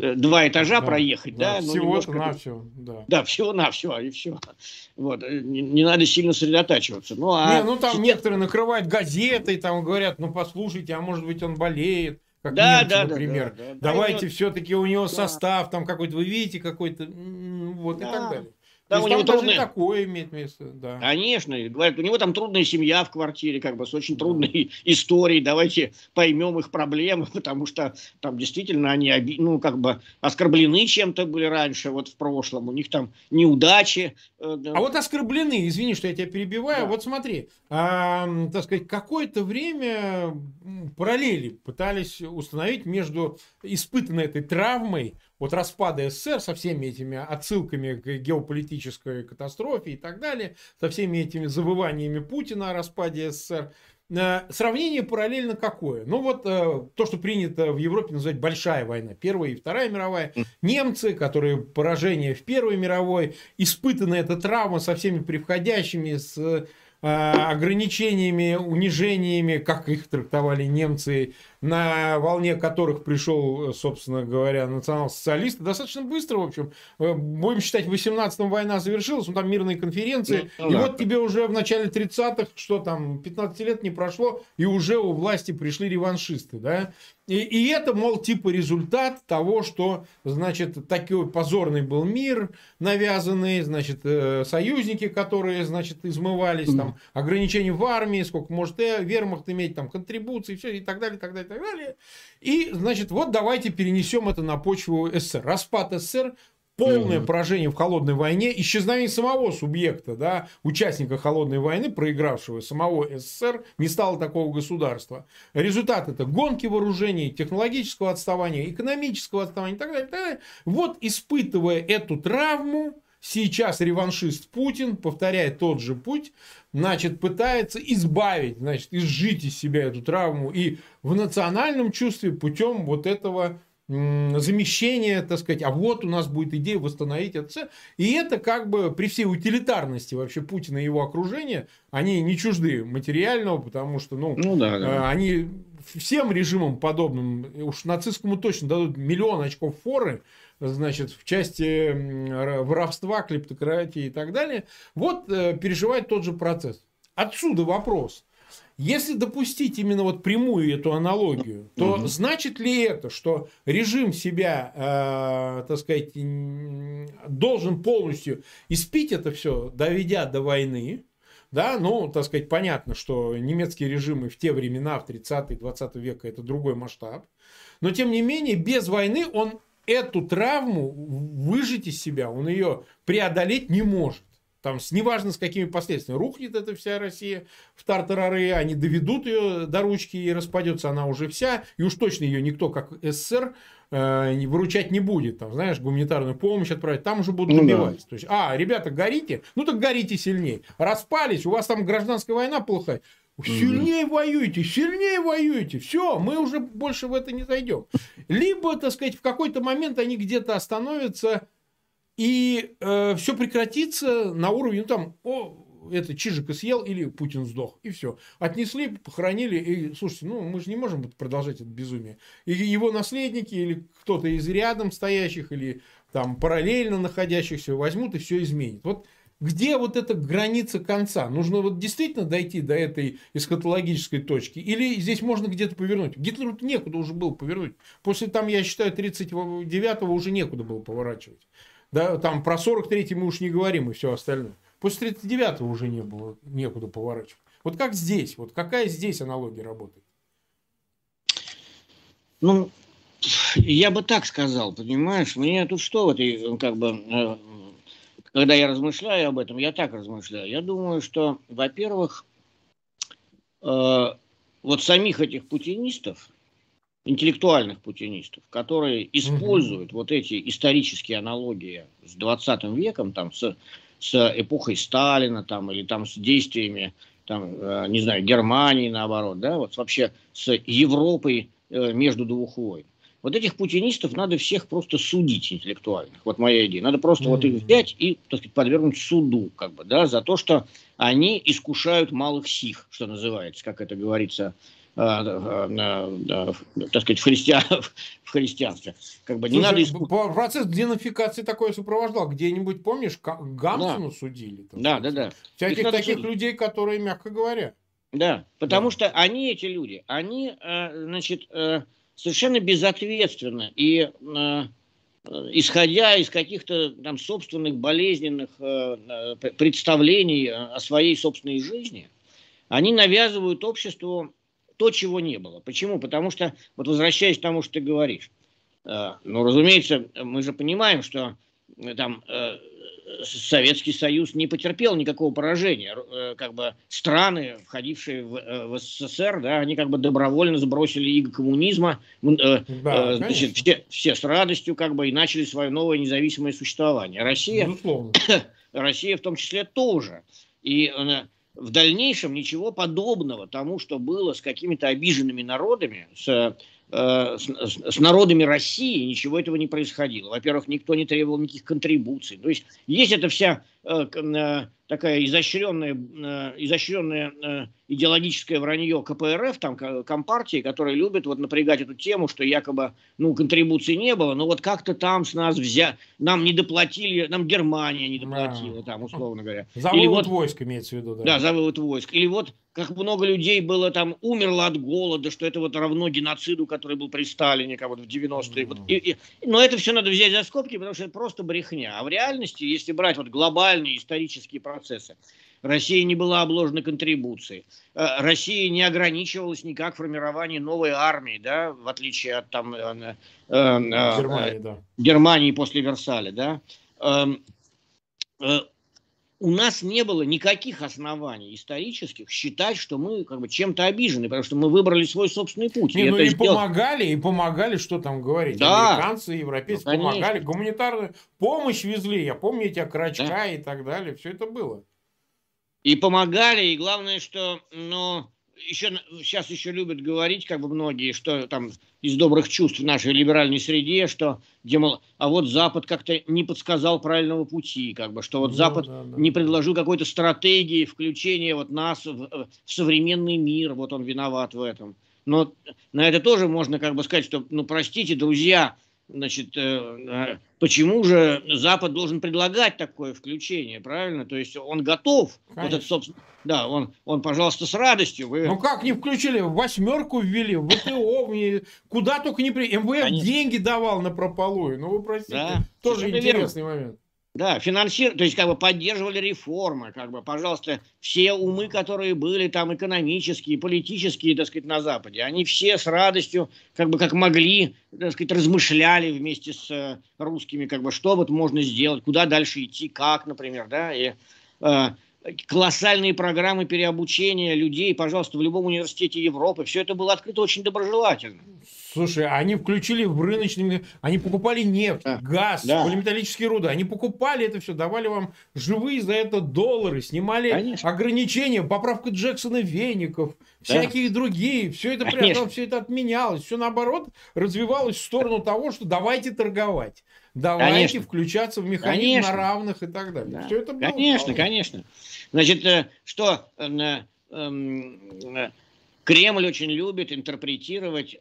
2 этажа проехать, да? Всего-то навсего, да. Да, всего-навсего, и все. Вот. Не надо сильно сосредотачиваться. Ну, там некоторые накрывают газетой, там говорят, ну, послушайте, а может быть, он болеет. Как немцы, например. Давайте все-таки у него состав там какой-то, вы видите, какой-то, вот, и так далее. Да, у него даже такое имеет место. Да. Конечно, говорят, у него там трудная семья в квартире, как бы с очень трудной историей. Давайте поймем их проблемы, потому что там действительно они, ну, как бы оскорблены чем-то были раньше, вот в прошлом. У них там неудачи. А вот оскорблены, извини, что я тебя перебиваю. Да. Вот смотри, так сказать, какое-то время параллели пытались установить между испытанной этой травмой от распада СССР со всеми этими отсылками к геополитической катастрофе и так далее, со всеми этими завываниями Путина о распаде СССР. Сравнение параллельно какое? Ну вот то, что принято в Европе называть большая война, Первая и Вторая мировая. Немцы, которые поражение в Первой мировой, испытана эта травма со всеми превходящими, с ограничениями, унижениями, как их трактовали немцы, на волне которых пришел, собственно говоря, национал-социалисты. Достаточно быстро, в общем. Будем считать, в 18-м война завершилась, там мирные конференции. И вот тебе уже в начале 30-х, что там, 15 лет не прошло, и уже у власти пришли реваншисты, да. И это, мол, типа результат того, что, значит, такой позорный был мир навязанный, значит, союзники, которые, значит, измывались, там, ограничения в армии, сколько может вермахт иметь, там, контрибуции, все, и так далее, и так далее, и так далее. И, значит, вот давайте перенесем это на почву СССР. Распад СССР, полное поражение в холодной войне, исчезновение самого субъекта, да, участника холодной войны, проигравшего самого СССР, не стало такого государства. Результат — это гонки вооружений, технологического отставания, экономического отставания и так далее, и так далее. Вот, испытывая эту травму, сейчас реваншист Путин повторяет тот же путь, значит, пытается избавить, значит, изжить из себя эту травму и в национальном чувстве путем вот этого замещение, так сказать, а вот у нас будет идея восстановить это. И это как бы при всей утилитарности вообще Путина и его окружения, они не чужды материального, потому что, они всем режимам подобным, уж нацистскому точно дадут миллион очков форы, значит, в части воровства, клептократии и так далее. Вот переживает тот же процесс. Отсюда вопрос. Если допустить именно вот прямую эту аналогию, то значит ли это, что режим себя, так сказать, должен полностью испить это все, доведя до войны? Да, ну, так сказать, понятно, что немецкие режимы в те времена, в 30-е, 20 века, это другой масштаб. Но, тем не менее, без войны он эту травму выжить из себя, он ее преодолеть не может. Там, неважно, с какими последствиями. Рухнет эта вся Россия в тартарары, они доведут ее до ручки и распадется она уже вся. И уж точно ее никто, как СССР, выручать не будет. Там, знаешь, гуманитарную помощь отправить. Там уже будут добивать. То есть, ребята, горите? Ну, так горите сильнее. Распались, у вас там гражданская война плохая. Сильнее воюйте. Все, мы уже больше в это не зайдем. Либо, так сказать, в какой-то момент они где-то остановятся, и все прекратится на уровне, это Чижика съел или Путин сдох. И все. Отнесли, похоронили. И, слушайте, мы же не можем продолжать это безумие. И его наследники, или кто-то из рядом стоящих, или там параллельно находящихся возьмут и все изменит. Вот Где вот эта граница конца? Нужно вот действительно дойти до этой эсхатологической точки? Или здесь можно где-то повернуть? Гитлеру некуда уже было повернуть. После, там, я считаю, 39-го уже некуда было поворачивать. Да, там про 43-й мы уж не говорим и все остальное. После 39-го уже не было некуда поворачивать. Вот как здесь? Вот какая здесь аналогия работает? Ну, я бы так сказал, понимаешь, мне тут что в этой, как бы, когда я размышляю об этом, я так размышляю. Я думаю, что, во-первых, вот самих этих путинистов, интеллектуальных путинистов, которые используют вот эти исторические аналогии с 20 веком, там, с эпохой Сталина, там, или там с действиями, там, не знаю, Германии, наоборот, да, вот вообще с Европой между двух войн. Вот этих путинистов надо всех просто судить интеллектуальных. Вот моя идея. Надо просто вот их взять и, так сказать, подвергнуть суду, как бы, да, за то, что они искушают малых сих, что называется, как это говорится, так сказать, в христианстве. Как бы не надо процесс денацификации такое сопровождал. Где-нибудь, помнишь, Гамсуну судили? Да. Всяких таких людей, которые, мягко говоря. Да, потому что они, эти люди, они, значит, совершенно безответственно и исходя из каких-то там собственных болезненных представлений о своей собственной жизни, они навязывают обществу то, чего не было. Почему? Потому что, вот возвращаясь к тому, что ты говоришь, ну, разумеется, мы же понимаем, что там Советский Союз не потерпел никакого поражения. Как бы страны, входившие в СССР, да, они как бы добровольно сбросили иго коммунизма, значит, все с радостью как бы и начали свое новое независимое существование. Россия в том числе тоже. И в дальнейшем ничего подобного тому, что было с какими-то обиженными народами, с народами России, ничего этого не происходило. Во-первых, никто не требовал никаких контрибуций. То есть эта вся такая изощренная идеологическое вранье КПРФ, там, Компартии, которые любят вот напрягать эту тему, что якобы, ну, контрибуций не было, но вот как-то там с нас нам не доплатили, нам Германия не доплатила, там, условно говоря. За вывод войск имеется в виду, да. Да, за вывод войск. Или вот как много людей было там, умерло от голода, что это вот равно геноциду, который был при Сталине, как вот в 90-е. Но это все надо взять за скобки, потому что это просто брехня. А в реальности, если брать вот глобальные исторические процессы, Россия не была обложена контрибуцией. Россия не ограничивалась никак в формировании новой армии, да, в отличие от там, Германии после Версаля. Да. У нас не было никаких оснований исторических считать, что мы как бы чем-то обижены, потому что мы выбрали свой собственный путь. Помогали, что там говорить. Да. Американцы, европейцы помогали, гуманитарную помощь везли. Я помню эти окорочка и так далее. Все это было. И помогали, и главное, что, сейчас еще любят говорить, как бы многие, что там из добрых чувств в нашей либеральной среде, что, а вот Запад как-то не подсказал правильного пути, как бы, что вот Запад не предложил какой-то стратегии включения вот нас в современный мир, вот он виноват в этом. Но на это тоже можно как бы сказать, что, ну, простите, друзья, значит, почему же Запад должен предлагать такое включение, правильно? То есть он готов, вот это, собственно, да, он, пожалуйста, с радостью. Ну как не включили? В 8 ввели, в ВТО, куда только не при... МВФ Конечно. Деньги давал на прополую. Ну вы простите, да, тоже интересный момент. Да, то есть как бы поддерживали реформы, как бы, пожалуйста, все умы, которые были там экономические, политические, так сказать, на Западе, они все с радостью, как бы, как могли, так сказать, размышляли вместе с русскими, как бы, что вот можно сделать, куда дальше идти, как, например, да, и колоссальные программы переобучения людей, пожалуйста, в любом университете Европы. Все это было открыто очень доброжелательно. Слушай, они включили в рыночный... Они покупали нефть, газ, полиметаллические руды. Они покупали это все, давали вам живые за это доллары, снимали ограничения, поправка Джексона веников, всякие другие. Все это пряталось, все это отменялось. Все наоборот развивалось в сторону того, что давайте торговать. Давайте включаться в механизм на равных и так далее. Да. Все это было. Конечно. Значит, что Кремль очень любит интерпретировать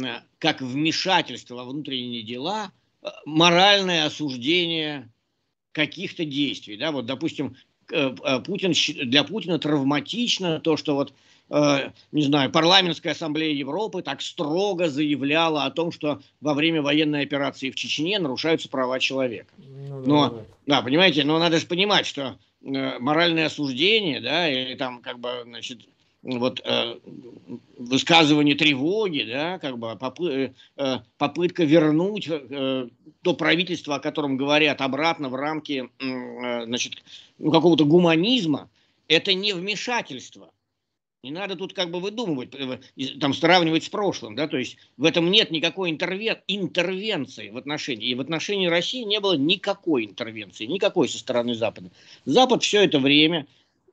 как вмешательство во внутренние дела моральное осуждение каких-то действий. Да? Вот, допустим, для Путина травматично то, что вот, не знаю, парламентская ассамблея Европы так строго заявляла о том, что во время военной операции в Чечне нарушаются права человека. Ну, Но, да, понимаете, но надо же понимать, что моральное осуждение, да, или там, как бы, значит, вот высказывание тревоги, да, как бы попытка вернуть то правительство, о котором говорят, обратно в рамки, значит, ну, какого-то гуманизма, это не вмешательство. Не надо тут как бы выдумывать, там сравнивать с прошлым, да, то есть в этом нет никакой интервенции в отношении, и в отношении России не было никакой интервенции, никакой со стороны Запада. Запад все это время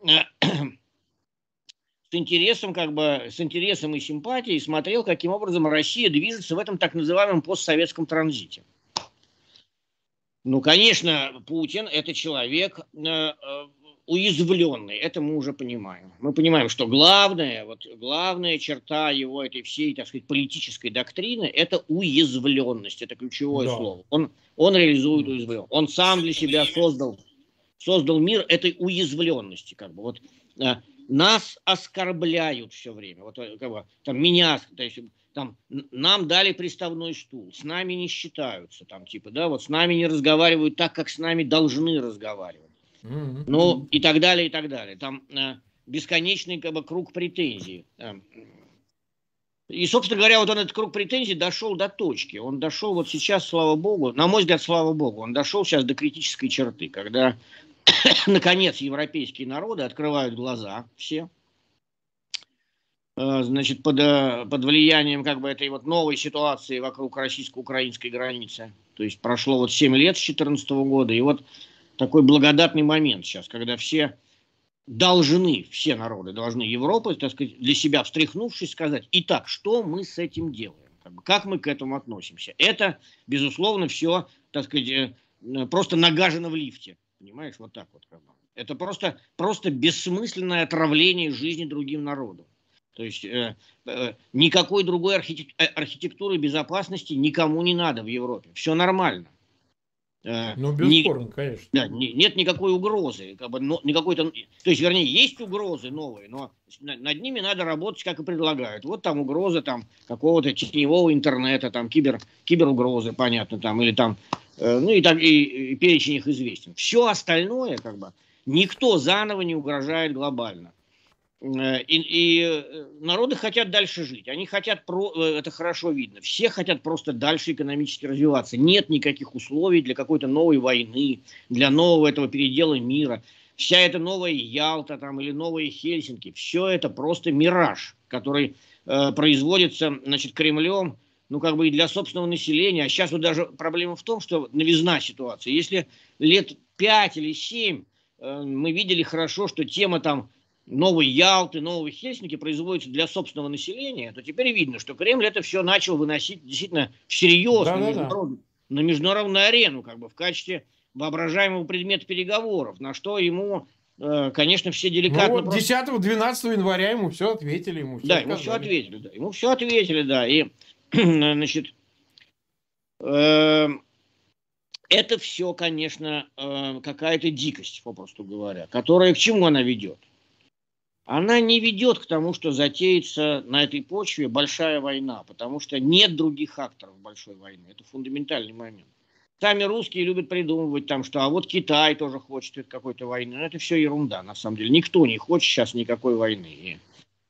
с интересом, как бы, с интересом и симпатией смотрел, каким образом Россия движется в этом так называемом постсоветском транзите. Ну, конечно, Путин – это человек уязвленный, это мы уже понимаем. Мы понимаем, что главная черта его этой всей, так сказать, политической доктрины – это уязвленность, это ключевое слово. Он реализует уязвленность. Он сам для себя создал мир этой уязвленности, как бы вот. Нас оскорбляют все время. Вот, как бы, там, меня, то есть, там, нам дали приставной стул, с нами не считаются, там, типа, да, вот с нами не разговаривают так, как с нами должны разговаривать. Ну, и так далее, и так далее. Там бесконечный, как бы, круг претензий. И, собственно говоря, вот он, этот круг претензий, дошел до точки. Он дошел вот сейчас, слава богу, на мой взгляд, слава богу, он дошел сейчас до критической черты, когда наконец европейские народы открывают глаза все, значит, под влиянием, как бы, этой вот новой ситуации вокруг российско-украинской границы. То есть прошло вот 7 лет с 2014 года, и вот такой благодатный момент сейчас, когда все народы должны Европы, так сказать, для себя встряхнувшись, сказать: итак, что мы с этим делаем? Как мы к этому относимся? Это, безусловно, все, так сказать, просто нагажено в лифте. Понимаешь, вот так вот. Это просто бессмысленное отравление жизни другим народам. То есть никакой другой архитектуры безопасности никому не надо в Европе. Все нормально. Ну, бесспорно, конечно. Да, нет никакой угрозы. Как бы, то есть, вернее, есть угрозы новые, но над ними надо работать, как и предлагают. Вот там угроза там, какого-то теневого интернета, там киберугрозы, понятно, там, или там, ну и перечень их известен. Все остальное, как бы, никто заново не угрожает глобально. И народы хотят дальше жить. Они хотят, это хорошо видно, все хотят просто дальше экономически развиваться. Нет никаких условий для какой-то новой войны, для нового этого передела мира. Вся эта новая Ялта там, или новые Хельсинки, все это просто мираж, который производится, значит, Кремлем, ну, как бы и для собственного населения. А сейчас вот даже проблема в том, что новизна ситуации. Если лет 5 или 7 мы видели хорошо, что тема там новой Ялты, новой Хельсинки производится для собственного населения, то теперь видно, что Кремль это все начал выносить действительно всерьез на международную арену, как бы в качестве воображаемого предмета переговоров, на что ему, конечно, все деликатно... Ну, вот 10-12 января ему все ответили. Ему все ответили, да. И, значит, это все, конечно, какая-то дикость, попросту говоря, которая к чему она ведет? Она не ведет к тому, что затеется на этой почве большая война, потому что нет других акторов большой войны. Это фундаментальный момент. Сами русские любят придумывать там, что а вот Китай тоже хочет какой-то войны. Но это все ерунда, на самом деле. Никто не хочет сейчас никакой войны.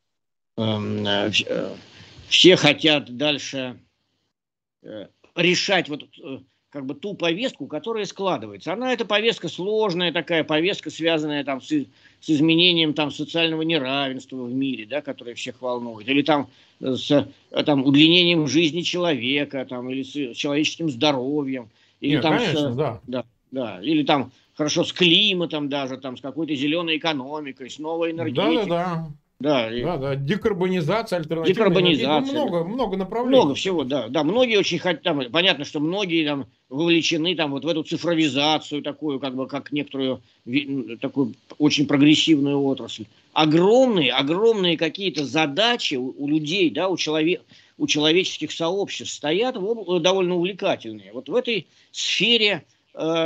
Все хотят дальше решать вот как бы ту повестку, которая складывается. Эта повестка сложная, такая повестка, связанная там с изменением там социального неравенства в мире, да, которое всех волнует, или там с удлинением жизни человека, там, или с человеческим здоровьем, или нет, там конечно, да, или там хорошо с климатом даже, там с какой-то зеленой экономикой, с новой энергетикой. Да, декарбонизация, альтернативная. Много направлений. Много всего, да. Многие очень хотят, понятно, что многие там вовлечены там вот в эту цифровизацию такую, как бы, как некоторую такую очень прогрессивную отрасль. Огромные какие-то задачи у людей, да, у человеческих сообществ стоят довольно увлекательные. Вот в этой сфере, так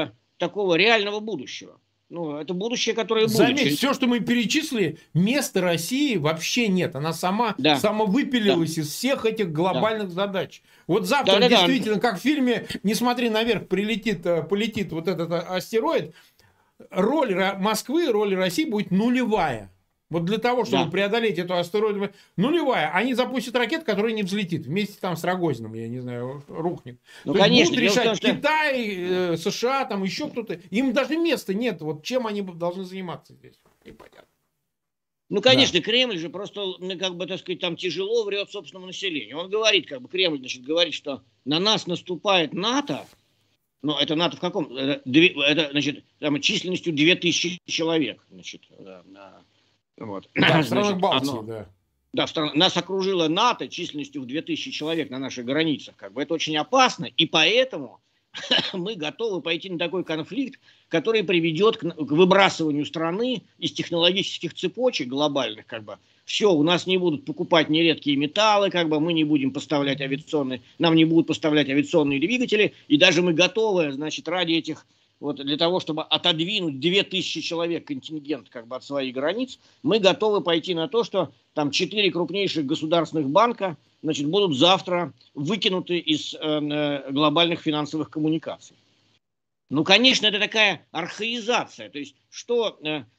такого реального будущего. Ну, это будущее, которое будет. Заметь, все, что мы перечислили, места России вообще нет. Она самовыпилилась из всех этих глобальных задач. Вот завтра действительно, как в фильме «Не смотри наверх», полетит вот этот астероид, роль Москвы, роль России будет нулевая. Вот для того, чтобы преодолеть эту астероиду, нулевая. Они запустят ракету, которая не взлетит. Вместе там с Рогозиным, я не знаю, рухнет. Ну, конечно. Будут решать Китай, США, там еще кто-то. Им даже места нет. Вот чем они должны заниматься здесь? Непонятно. Ну, конечно, Кремль же просто, как бы, так сказать, там тяжело врет собственному населению. Он говорит, как бы, Кремль, значит, говорит, что на нас наступает НАТО. Ну, это НАТО в каком? Это, значит, там, численностью 2000 человек. Значит, вот. Да, в странах Балтии, Да, нас окружило НАТО численностью в 2000 человек на наших границах. Как бы это очень опасно, и поэтому мы готовы пойти на такой конфликт, который приведет к выбрасыванию страны из технологических цепочек глобальных. Как бы. Все, у нас не будут покупать нередкие металлы, как бы, мы не будем поставлять нам не будут поставлять авиационные двигатели, и даже мы готовы, значит, ради этих вот для того, чтобы отодвинуть 2000 человек контингент как бы от своих границ, мы готовы пойти на то, что там 4 крупнейших государственных банка, значит, будут завтра выкинуты из глобальных финансовых коммуникаций. Ну, конечно, это такая архаизация. То есть, что,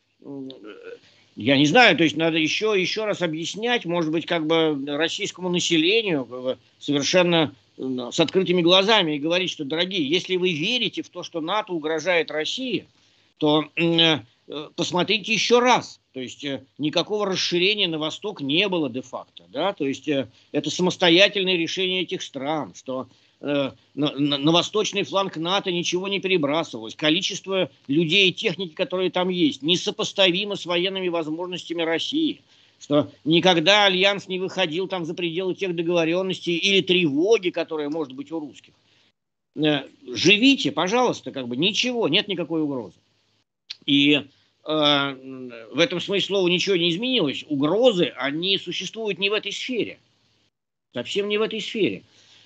я не знаю, то есть надо еще раз объяснять, может быть, как бы российскому населению как бы, совершенно с открытыми глазами и говорить, что, дорогие, если вы верите в то, что НАТО угрожает России, то посмотрите еще раз. То есть никакого расширения на восток не было де-факто. Да? То есть это самостоятельное решение этих стран, что на восточный фланг НАТО ничего не перебрасывалось. Количество людей и техники, которые там есть, несопоставимо с военными возможностями России. Что никогда Альянс не выходил там за пределы тех договоренностей или тревоги, которые может быть у русских. Живите, пожалуйста, как бы ничего, нет никакой угрозы. И в этом смысле слова ничего не изменилось. Угрозы, они существуют не в этой сфере. Совсем не в этой сфере.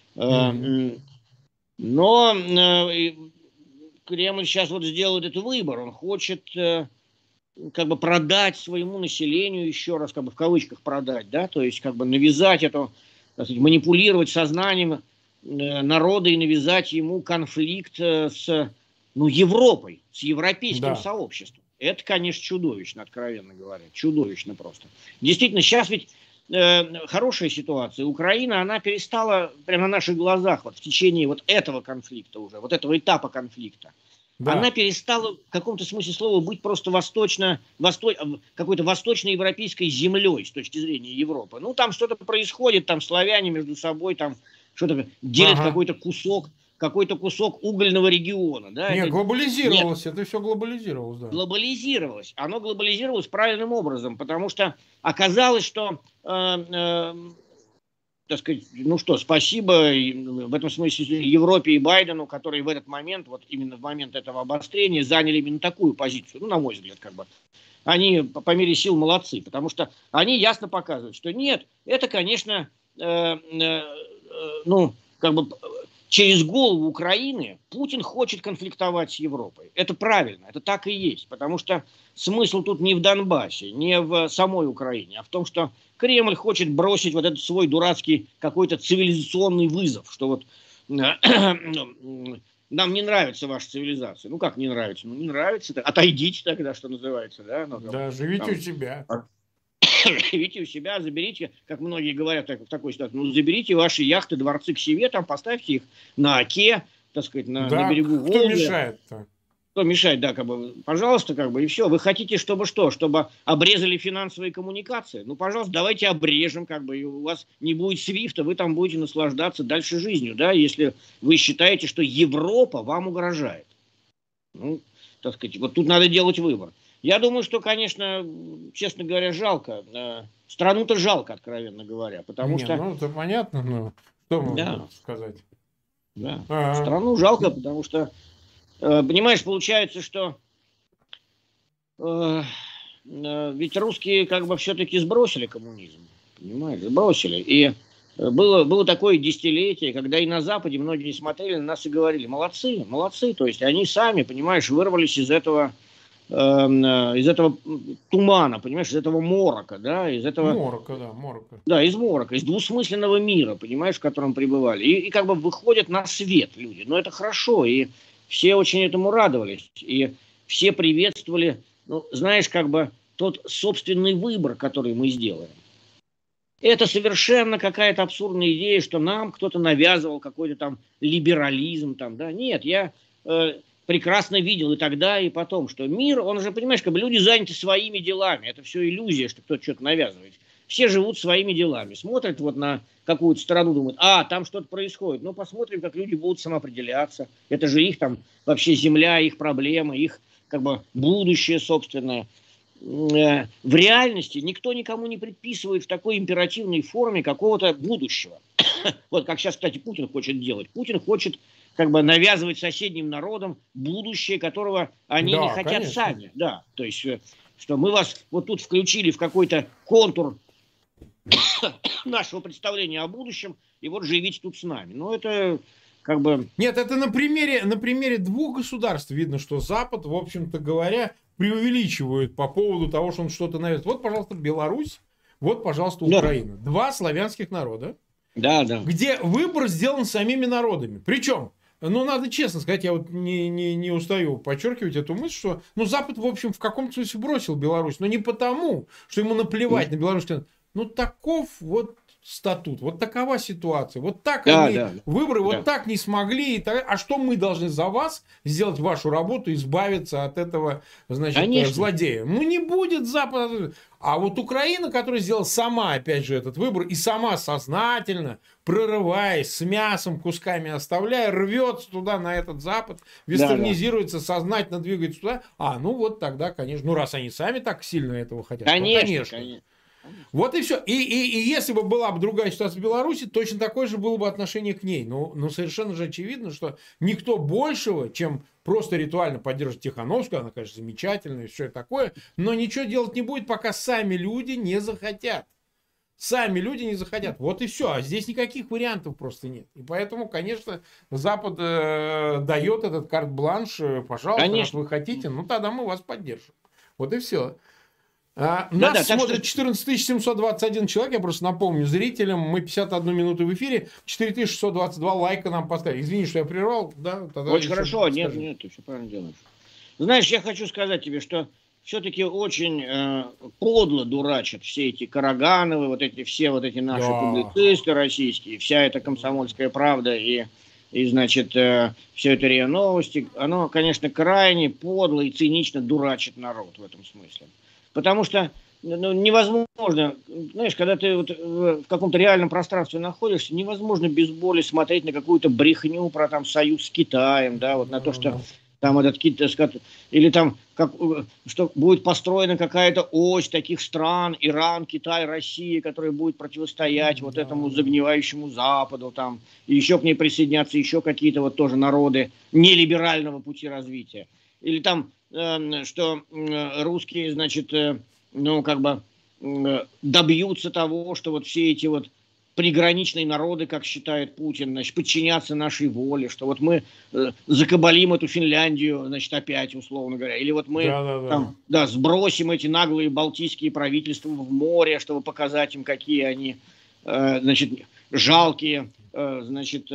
Но Кремль сейчас вот сделал этот выбор. Он хочет как бы продать своему населению, еще раз, как бы в кавычках продать, да, то есть как бы навязать эту, так сказать, манипулировать сознанием народа и навязать ему конфликт с Европой, с европейским сообществом. Это, конечно, чудовищно, откровенно говоря, чудовищно просто. Действительно, сейчас ведь хорошая ситуация. Украина, она перестала прямо на наших глазах вот в течение вот этого конфликта уже, вот этого этапа конфликта. Да. Она перестала в каком-то смысле слова быть просто какой-то восточноевропейской землей с точки зрения Европы. Ну, там что-то происходит, там славяне между собой там что-то делят какой-то кусок угольного региона. Да? Нет, глобализировалось, это все глобализировалось. Да. Глобализировалось. Оно глобализировалось правильным образом, потому что оказалось, что так сказать, ну что, спасибо в этом смысле Европе и Байдену, которые в этот момент, вот именно в момент этого обострения, заняли именно такую позицию, ну, на мой взгляд, как бы. Они по мере сил молодцы, потому что они ясно показывают, что нет, это, конечно, ну, как бы через голову Украины Путин хочет конфликтовать с Европой. Это правильно, это так и есть, потому что смысл тут не в Донбассе, не в самой Украине, а в том, что Кремль хочет бросить вот этот свой дурацкий какой-то цивилизационный вызов, что вот нам не нравится ваша цивилизация. Ну как не нравится? Ну не нравится, отойдите тогда, что называется. Да, да, живите у себя. Живите у себя, заберите, как многие говорят в такой ситуации, ну заберите ваши яхты, дворцы к себе, там поставьте их на Оке, так сказать, на берегу Волги. Кто мешает-то? Кто мешает, да, как бы, пожалуйста, как бы, и все. Вы хотите, чтобы что? Чтобы обрезали финансовые коммуникации? Ну, пожалуйста, давайте обрежем, как бы, и у вас не будет свифта, вы там будете наслаждаться дальше жизнью, да, если вы считаете, что Европа вам угрожает. Ну, так сказать, вот тут надо делать выбор. Я думаю, что, конечно, честно говоря, жалко. Страну-то жалко, откровенно говоря, потому что... Ну, это понятно, но что можно сказать? Да, страну жалко, потому что понимаешь, получается, что ведь русские как бы все-таки сбросили коммунизм, понимаешь, сбросили. И было такое десятилетие, когда и на Западе многие смотрели на нас и говорили: молодцы, молодцы. То есть они сами, понимаешь, вырвались из этого тумана, понимаешь, из этого морока, да, из этого... Морока, да, морока. Да, из морока, из двусмысленного мира, понимаешь, в котором пребывали. И как бы выходят на свет люди. Но это хорошо, и все очень этому радовались. И все приветствовали, ну, знаешь, как бы тот собственный выбор, который мы сделаем. Это совершенно какая-то абсурдная идея, что нам кто-то навязывал какой-то там либерализм. Там, да? Нет, я прекрасно видел и тогда, и потом, что мир, он же, понимаешь, как бы люди заняты своими делами. Это все иллюзия, что кто-то что-то навязывает. Все живут своими делами. Смотрят вот на какую-то страну, думают: а, там что-то происходит. Ну, посмотрим, как люди будут самоопределяться. Это же их там вообще земля, их проблемы, их как бы будущее собственное. В реальности никто никому не предписывает в такой императивной форме какого-то будущего. Вот как сейчас, кстати, Путин хочет делать. Путин хочет как бы навязывать соседним народам будущее, которого они не хотят, конечно, сами. Да, то есть, что мы вас вот тут включили в какой-то контур нашего представления о будущем, и вот живите тут с нами. Ну, это как бы... Нет, это на примере двух государств видно, что Запад, в общем-то говоря, преувеличивает по поводу того, что он что-то навязывает. Вот, пожалуйста, Беларусь, вот, пожалуйста, Украина. Да. Два славянских народа, да, да, где выбор сделан самими народами. Причем, ну, надо честно сказать, я вот не устаю подчеркивать эту мысль, что, ну, Запад, в общем, в каком-то смысле бросил Беларусь, но не потому, что ему наплевать на Беларусь. Ну, таков вот статут, вот такова ситуация, вот так они выборы, вот так не смогли, а что мы должны за вас сделать вашу работу, избавиться от этого, значит, злодея? Ну, не будет Запада. А вот Украина, которая сделала сама, опять же, этот выбор, и сама сознательно, прорываясь, с мясом, кусками оставляя, рвется туда, на этот Запад, вестернизируется, сознательно двигается туда, ну вот тогда, конечно, ну раз они сами так сильно этого хотят, конечно. Вот и все. И если бы была бы другая ситуация в Беларуси, точно такое же было бы отношение к ней. Но совершенно же очевидно, что никто большего, чем просто ритуально поддерживать Тихановскую, она, конечно, замечательная, и все такое, но ничего делать не будет, пока сами люди не захотят. Сами люди не захотят. Вот и все. А здесь никаких вариантов просто нет. И поэтому, конечно, Запад дает этот карт-бланш. Пожалуйста, если вы хотите, ну тогда мы вас поддержим. Вот и все. Нас смотрит 14 721 человек, я просто напомню зрителям, мы 51 минуту в эфире, 4622 лайка нам поставили. Извини, что я прервал. Да, тогда очень хорошо, нет, ты все правильно делаешь. Знаешь, я хочу сказать тебе, что все-таки очень подло дурачат все эти Карагановы, вот эти наши публицисты российские, вся эта «Комсомольская правда» и значит, все это РИА Новости, оно, конечно, крайне подло и цинично дурачит народ в этом смысле. Потому что невозможно, знаешь, когда ты вот в каком-то реальном пространстве находишься, невозможно без боли смотреть на какую-то брехню про там союз с Китаем, да, вот на то, что там этот Китай, или там, что будет построена какая-то ось таких стран, Иран, Китай, Россия, которая будет противостоять вот этому загнивающему Западу, там, и еще к ней присоединятся еще какие-то вот тоже народы нелиберального пути развития. Или там, что русские, значит, добьются того, что вот все эти вот приграничные народы, как считает Путин, значит, подчинятся нашей воле, что вот мы закабалим эту Финляндию, значит, опять, условно говоря, или вот мы сбросим эти наглые балтийские правительства в море, чтобы показать им, какие они, значит, жалкие, значит,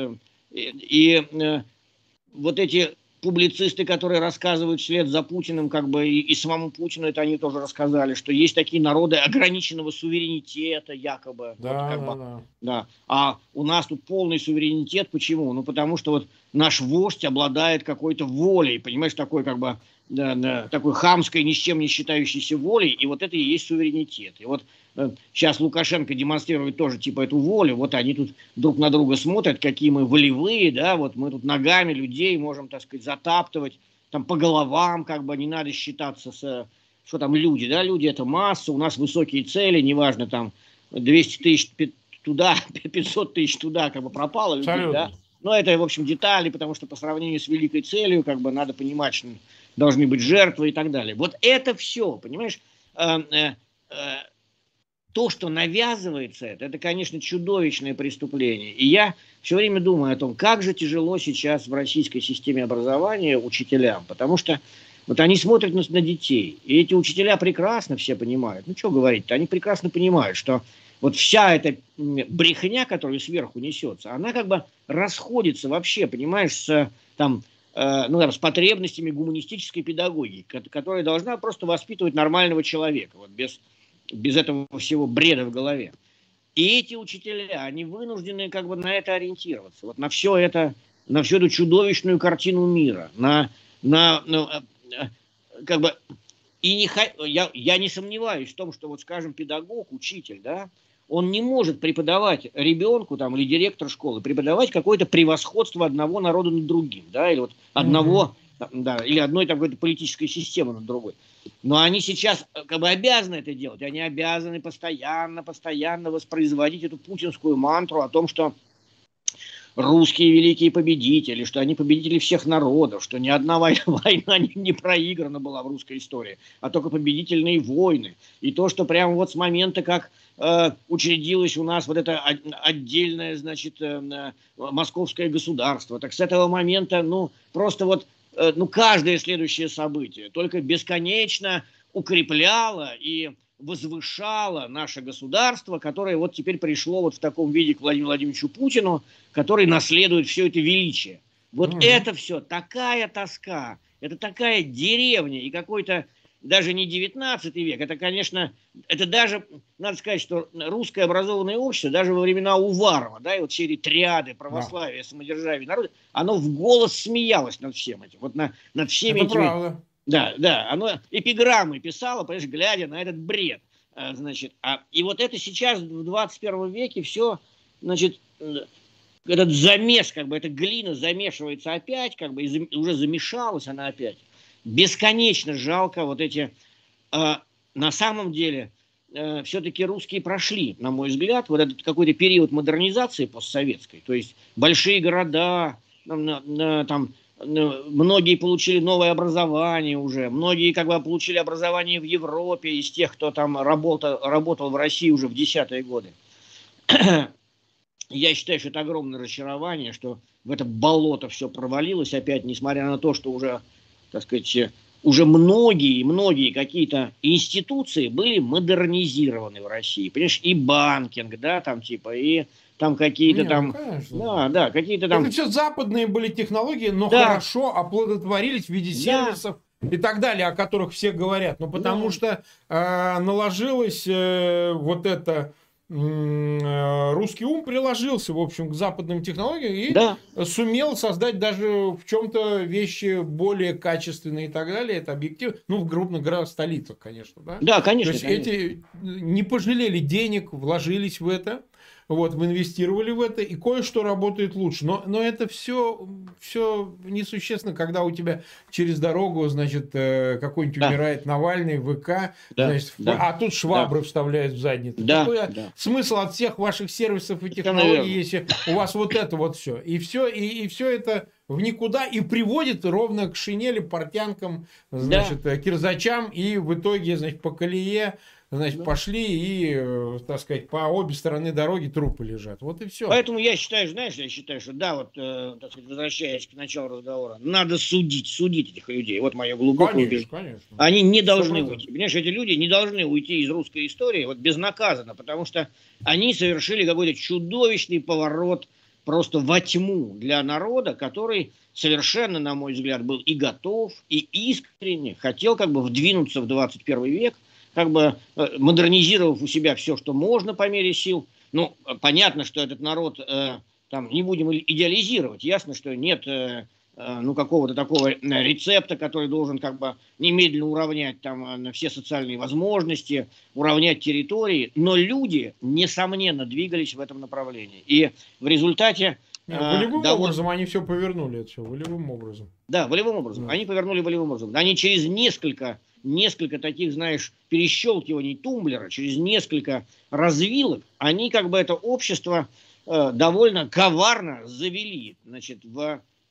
вот эти публицисты, которые рассказывают вслед за Путиным, как бы и самому Путину это они тоже рассказали, что есть такие народы ограниченного суверенитета, якобы. Да. А у нас тут полный суверенитет. Почему? Ну, потому что вот наш вождь обладает какой-то волей, понимаешь, такой как бы такой хамской, ни с чем не считающейся волей, и вот это и есть суверенитет. И вот сейчас Лукашенко демонстрирует тоже типа эту волю, вот они тут друг на друга смотрят, какие мы волевые, да, вот мы тут ногами людей можем, так сказать, затаптывать, там по головам, как бы не надо считаться что там люди, да, люди это масса, у нас высокие цели, неважно там 200 тысяч туда, 500 тысяч туда, как бы пропало людей, да. Но это, в общем, детали, потому что по сравнению с великой целью, как бы надо понимать, что должны быть жертвы и так далее. Вот это все, понимаешь, то, что навязывается, это, конечно, чудовищное преступление. И я все время думаю о том, как же тяжело сейчас в российской системе образования учителям, потому что вот они смотрят на детей, и эти учителя прекрасно все понимают, ну что говорить-то, они прекрасно понимают, что вот вся эта брехня, которая сверху несется, она как бы расходится вообще, понимаешь, с, там, с потребностями гуманистической педагогики, которая должна просто воспитывать нормального человека, вот без этого всего бреда в голове. И эти учителя, они вынуждены как бы на это ориентироваться, вот на все это, на всю эту чудовищную картину мира, как бы, и я не сомневаюсь в том, что, вот, скажем, педагог, учитель, да, он не может преподавать ребенку там, или директор школы, преподавать какое-то превосходство одного народа над другим, да, или вот одного, да, или одной какой-то политической системы над другой. Но они сейчас как бы обязаны это делать, они обязаны постоянно воспроизводить эту путинскую мантру о том, что русские великие победители, что они победители всех народов, что ни одна война не проиграна была в русской истории, а только победительные войны. И то, что прямо вот с момента, как учредилось у нас вот это отдельное, значит, московское государство, так с этого момента, ну, просто вот, каждое следующее событие только бесконечно укрепляло и возвышало наше государство, которое вот теперь пришло вот в таком виде к Владимиру Владимировичу Путину, который наследует все это величие. Вот это все такая тоска, это такая деревня и какой-то даже не 19 век, это, конечно, это даже, надо сказать, что русское образованное общество, даже во времена Уварова, да, и вот все эти триады православия, самодержавия, народа, оно в голос смеялось над всем этим, вот над всеми это этими... правда. Да, оно эпиграммы писало, понимаешь, глядя на этот бред. Значит, и вот это сейчас в 21 веке все, значит, этот замес, как бы эта глина замешивается опять, как бы и уже замешалась она опять. Бесконечно жалко вот эти, на самом деле, все-таки русские прошли, на мой взгляд, вот этот какой-то период модернизации постсоветской, то есть большие города, там многие получили новое образование уже, многие как бы получили образование в Европе из тех, кто там работал в России уже в 10-е годы. Я считаю, что это огромное разочарование, что в это болото все провалилось опять, несмотря на то, что уже, так сказать, уже многие какие-то институции были модернизированы в России. Понимаешь, и банкинг, да, там типа, и там какие-то там... Да, какие-то там... Это все западные были технологии, но хорошо оплодотворились в виде сервисов и так далее, о которых все говорят. Ну, потому что наложилось вот это... русский ум приложился, в общем, к западным технологиям и сумел создать даже в чем-то вещи более качественные и так далее. Это объективно. Ну, в крупных городах, столицах, конечно. Да, да, конечно. То есть эти не пожалели денег, вложились в это. Вот, инвестировали в это, и кое-что работает лучше. Но это все несущественно, когда у тебя через дорогу, значит, какой-нибудь умирает Навальный, ВК, значит, а тут швабры вставляют в задницу. Какой смысл от всех ваших сервисов и технологий, если у вас вот это вот все? И все это в никуда и приводит ровно к шинели, портянкам, значит, кирзачам, и в итоге, значит, по колее, значит, пошли и, так сказать, по обе стороны дороги трупы лежат. Вот и все. Поэтому я считаю, что да, вот, так сказать, возвращаясь к началу разговора, надо судить этих людей. Вот мое глубокое убеждение. Они не должны уйти. Понимаешь, эти люди не должны уйти из русской истории вот безнаказанно, потому что они совершили какой-то чудовищный поворот просто во тьму для народа, который совершенно, на мой взгляд, был и готов, и искренне хотел как бы вдвинуться в 21 век, как бы модернизировав у себя все, что можно по мере сил. Ну, понятно, что этот народ, там, не будем идеализировать, ясно, что нет какого-то такого рецепта, который должен как бы немедленно уравнять там все социальные возможности, уравнять территории, но люди, несомненно, двигались в этом направлении. И в результате... волевым образом они все повернули, это все, волевым образом. Да, волевым образом. Они повернули волевым образом. Они через несколько таких, знаешь, перещелкиваний тумблера, через несколько развилок, они как бы это общество довольно коварно завели, значит, в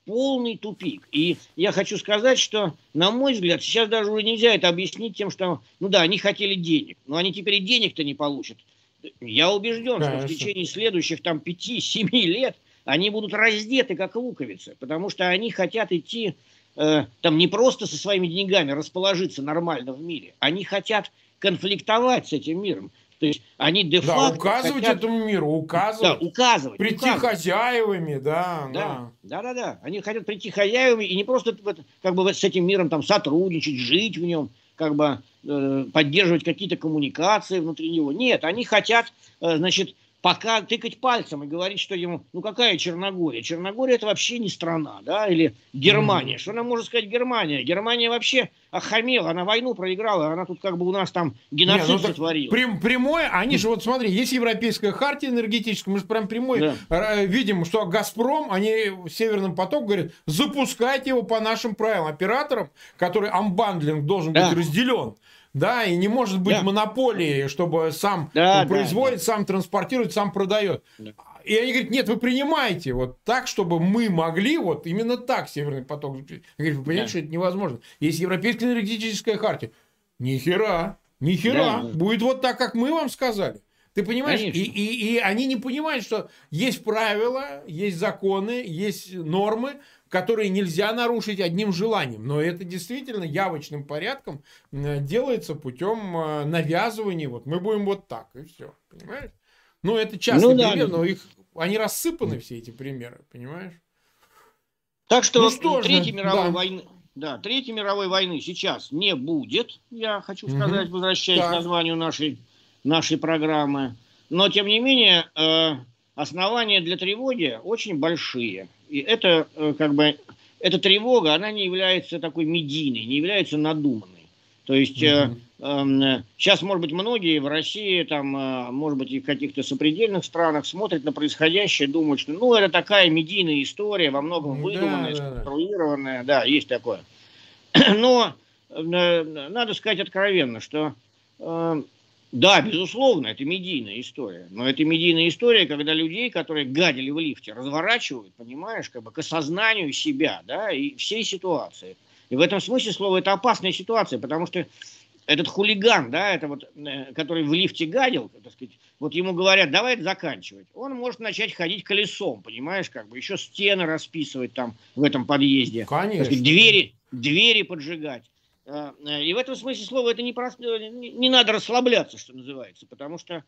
полный тупик. И я хочу сказать, что, на мой взгляд, сейчас даже уже нельзя это объяснить тем, что, ну да, они хотели денег, но они теперь и денег-то не получат. Я убежден, Конечно. что в течение следующих там 5-7 лет они будут раздеты, как луковицы, потому что они хотят идти там не просто со своими деньгами расположиться нормально в мире, они хотят конфликтовать с этим миром. То есть они де-факто указывать хотят... этому миру, указывать. Да, указывать. Прийти хозяевами, да. Они хотят прийти хозяевами и не просто как бы с этим миром там сотрудничать, жить в нем, как бы поддерживать какие-то коммуникации внутри него. Нет, они хотят, значит, пока тыкать пальцем и говорить, что ему, ну какая Черногория? Черногория это вообще не страна, да, или Германия. Что нам может сказать Германия? Германия вообще охамела, она войну проиграла, она тут как бы у нас там геноцид сотворила. Прямое, они же, вот смотри, есть Европейская хартия энергетическая, мы же прям прямой видим, что Газпром, они Северным потоком говорят, запускайте его по нашим правилам. Операторам, который амбандлинг должен быть разделен. Да, и не может быть монополии, чтобы сам производит, сам транспортирует, сам продает. И они говорят, нет, вы принимаете вот так, чтобы мы могли вот именно так Северный поток. Я говорю, вы понимаете, что это невозможно. Есть Европейская энергетическая хартия. Нихера, будет вот так, как мы вам сказали. Ты понимаешь? И они не понимают, что есть правила, есть законы, есть нормы, которые нельзя нарушить одним желанием. Но это действительно явочным порядком делается путем навязывания. Вот мы будем вот так, и все. Понимаешь? Ну, это частный пример, но они рассыпаны, все эти примеры. Понимаешь? Так что, Третьей мировой войны сейчас не будет. Я хочу сказать, возвращаясь к названию нашей программы. Но, тем не менее, основания для тревоги очень большие. И это, как бы, эта тревога, она не является такой медийной, не является надуманной. То есть, сейчас, может быть, многие в России, там, может быть, и в каких-то сопредельных странах смотрят на происходящее, думают, что, ну, это такая медийная история, во многом выдуманная, сконструированная. Да, есть такое. Но надо сказать откровенно, что... Да, безусловно, это медийная история. Но это медийная история, когда людей, которые гадили в лифте, разворачивают, понимаешь, как бы к осознанию себя, да, и всей ситуации. И в этом смысле слова это опасная ситуация, потому что этот хулиган, да, это вот, который в лифте гадил, так сказать, вот ему говорят, давай это заканчивать. Он может начать ходить колесом, понимаешь, как бы еще стены расписывать там в этом подъезде. Конечно. Так сказать, двери поджигать. И в этом смысле слова это не надо расслабляться, что называется, потому что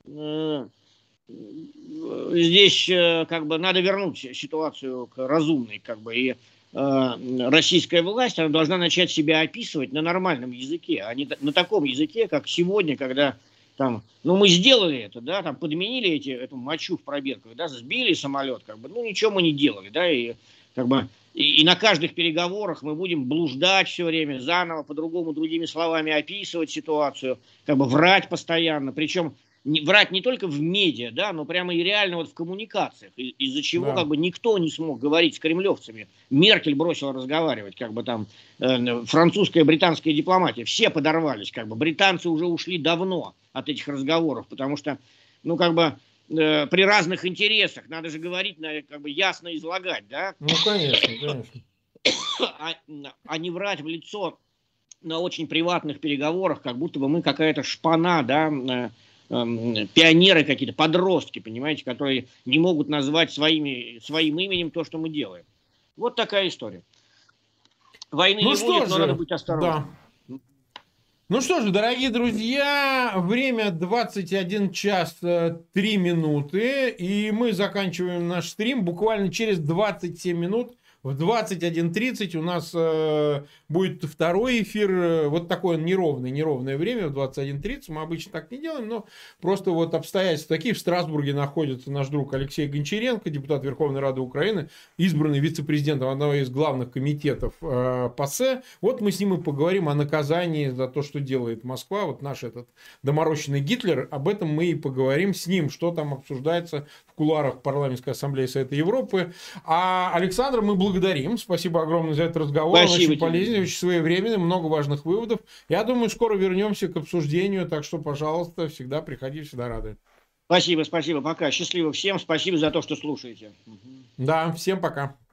здесь как бы надо вернуть ситуацию к разумной, как бы, и российская власть, она должна начать себя описывать на нормальном языке, а не на таком языке, как сегодня, когда там, ну мы сделали это, да, там подменили эту мочу в пробирках, да, сбили самолет, как бы, ну ничего мы не делали, да, и как бы и на каждых переговорах мы будем блуждать все время, заново, по-другому, другими словами описывать ситуацию, как бы врать постоянно, причем врать не только в медиа, да, но прямо и реально вот в коммуникациях, из-за чего как бы никто не смог говорить с кремлевцами. Меркель бросила разговаривать, как бы там французская, британская дипломатия, все подорвались, как бы британцы уже ушли давно от этих разговоров, потому что, ну как бы при разных интересах надо же говорить, как бы ясно излагать, да? Ну конечно. А не врать в лицо на очень приватных переговорах, как будто бы мы какая-то шпана, да, пионеры какие-то, подростки, понимаете, которые не могут назвать своим именем то, что мы делаем. Вот такая история. Войны не будет, но надо быть осторожным. Да. Ну что же, дорогие друзья, время 21 час 3 минуты, и мы заканчиваем наш стрим буквально через 27 минут. В 21:30 у нас будет второй эфир, вот такое неровное время, в 21:30. Мы обычно так не делаем, но просто вот обстоятельства такие. В Страсбурге находится наш друг Алексей Гончаренко, депутат Верховной Рады Украины, избранный вице-президентом одного из главных комитетов ПАСЕ. Вот мы с ним и поговорим о наказании за то, что делает Москва, вот наш этот доморощенный Гитлер. Об этом мы и поговорим с ним, что там обсуждается в кулуарах Парламентской ассамблеи Совета Европы. А Александра мы благодарим. Спасибо огромное за этот разговор. Спасибо, он очень полезный, очень своевременный, много важных выводов. Я думаю, скоро вернемся к обсуждению, так что, пожалуйста, всегда приходи, всегда рады. Спасибо. Пока. Счастливо всем. Спасибо за то, что слушаете. Да, всем пока.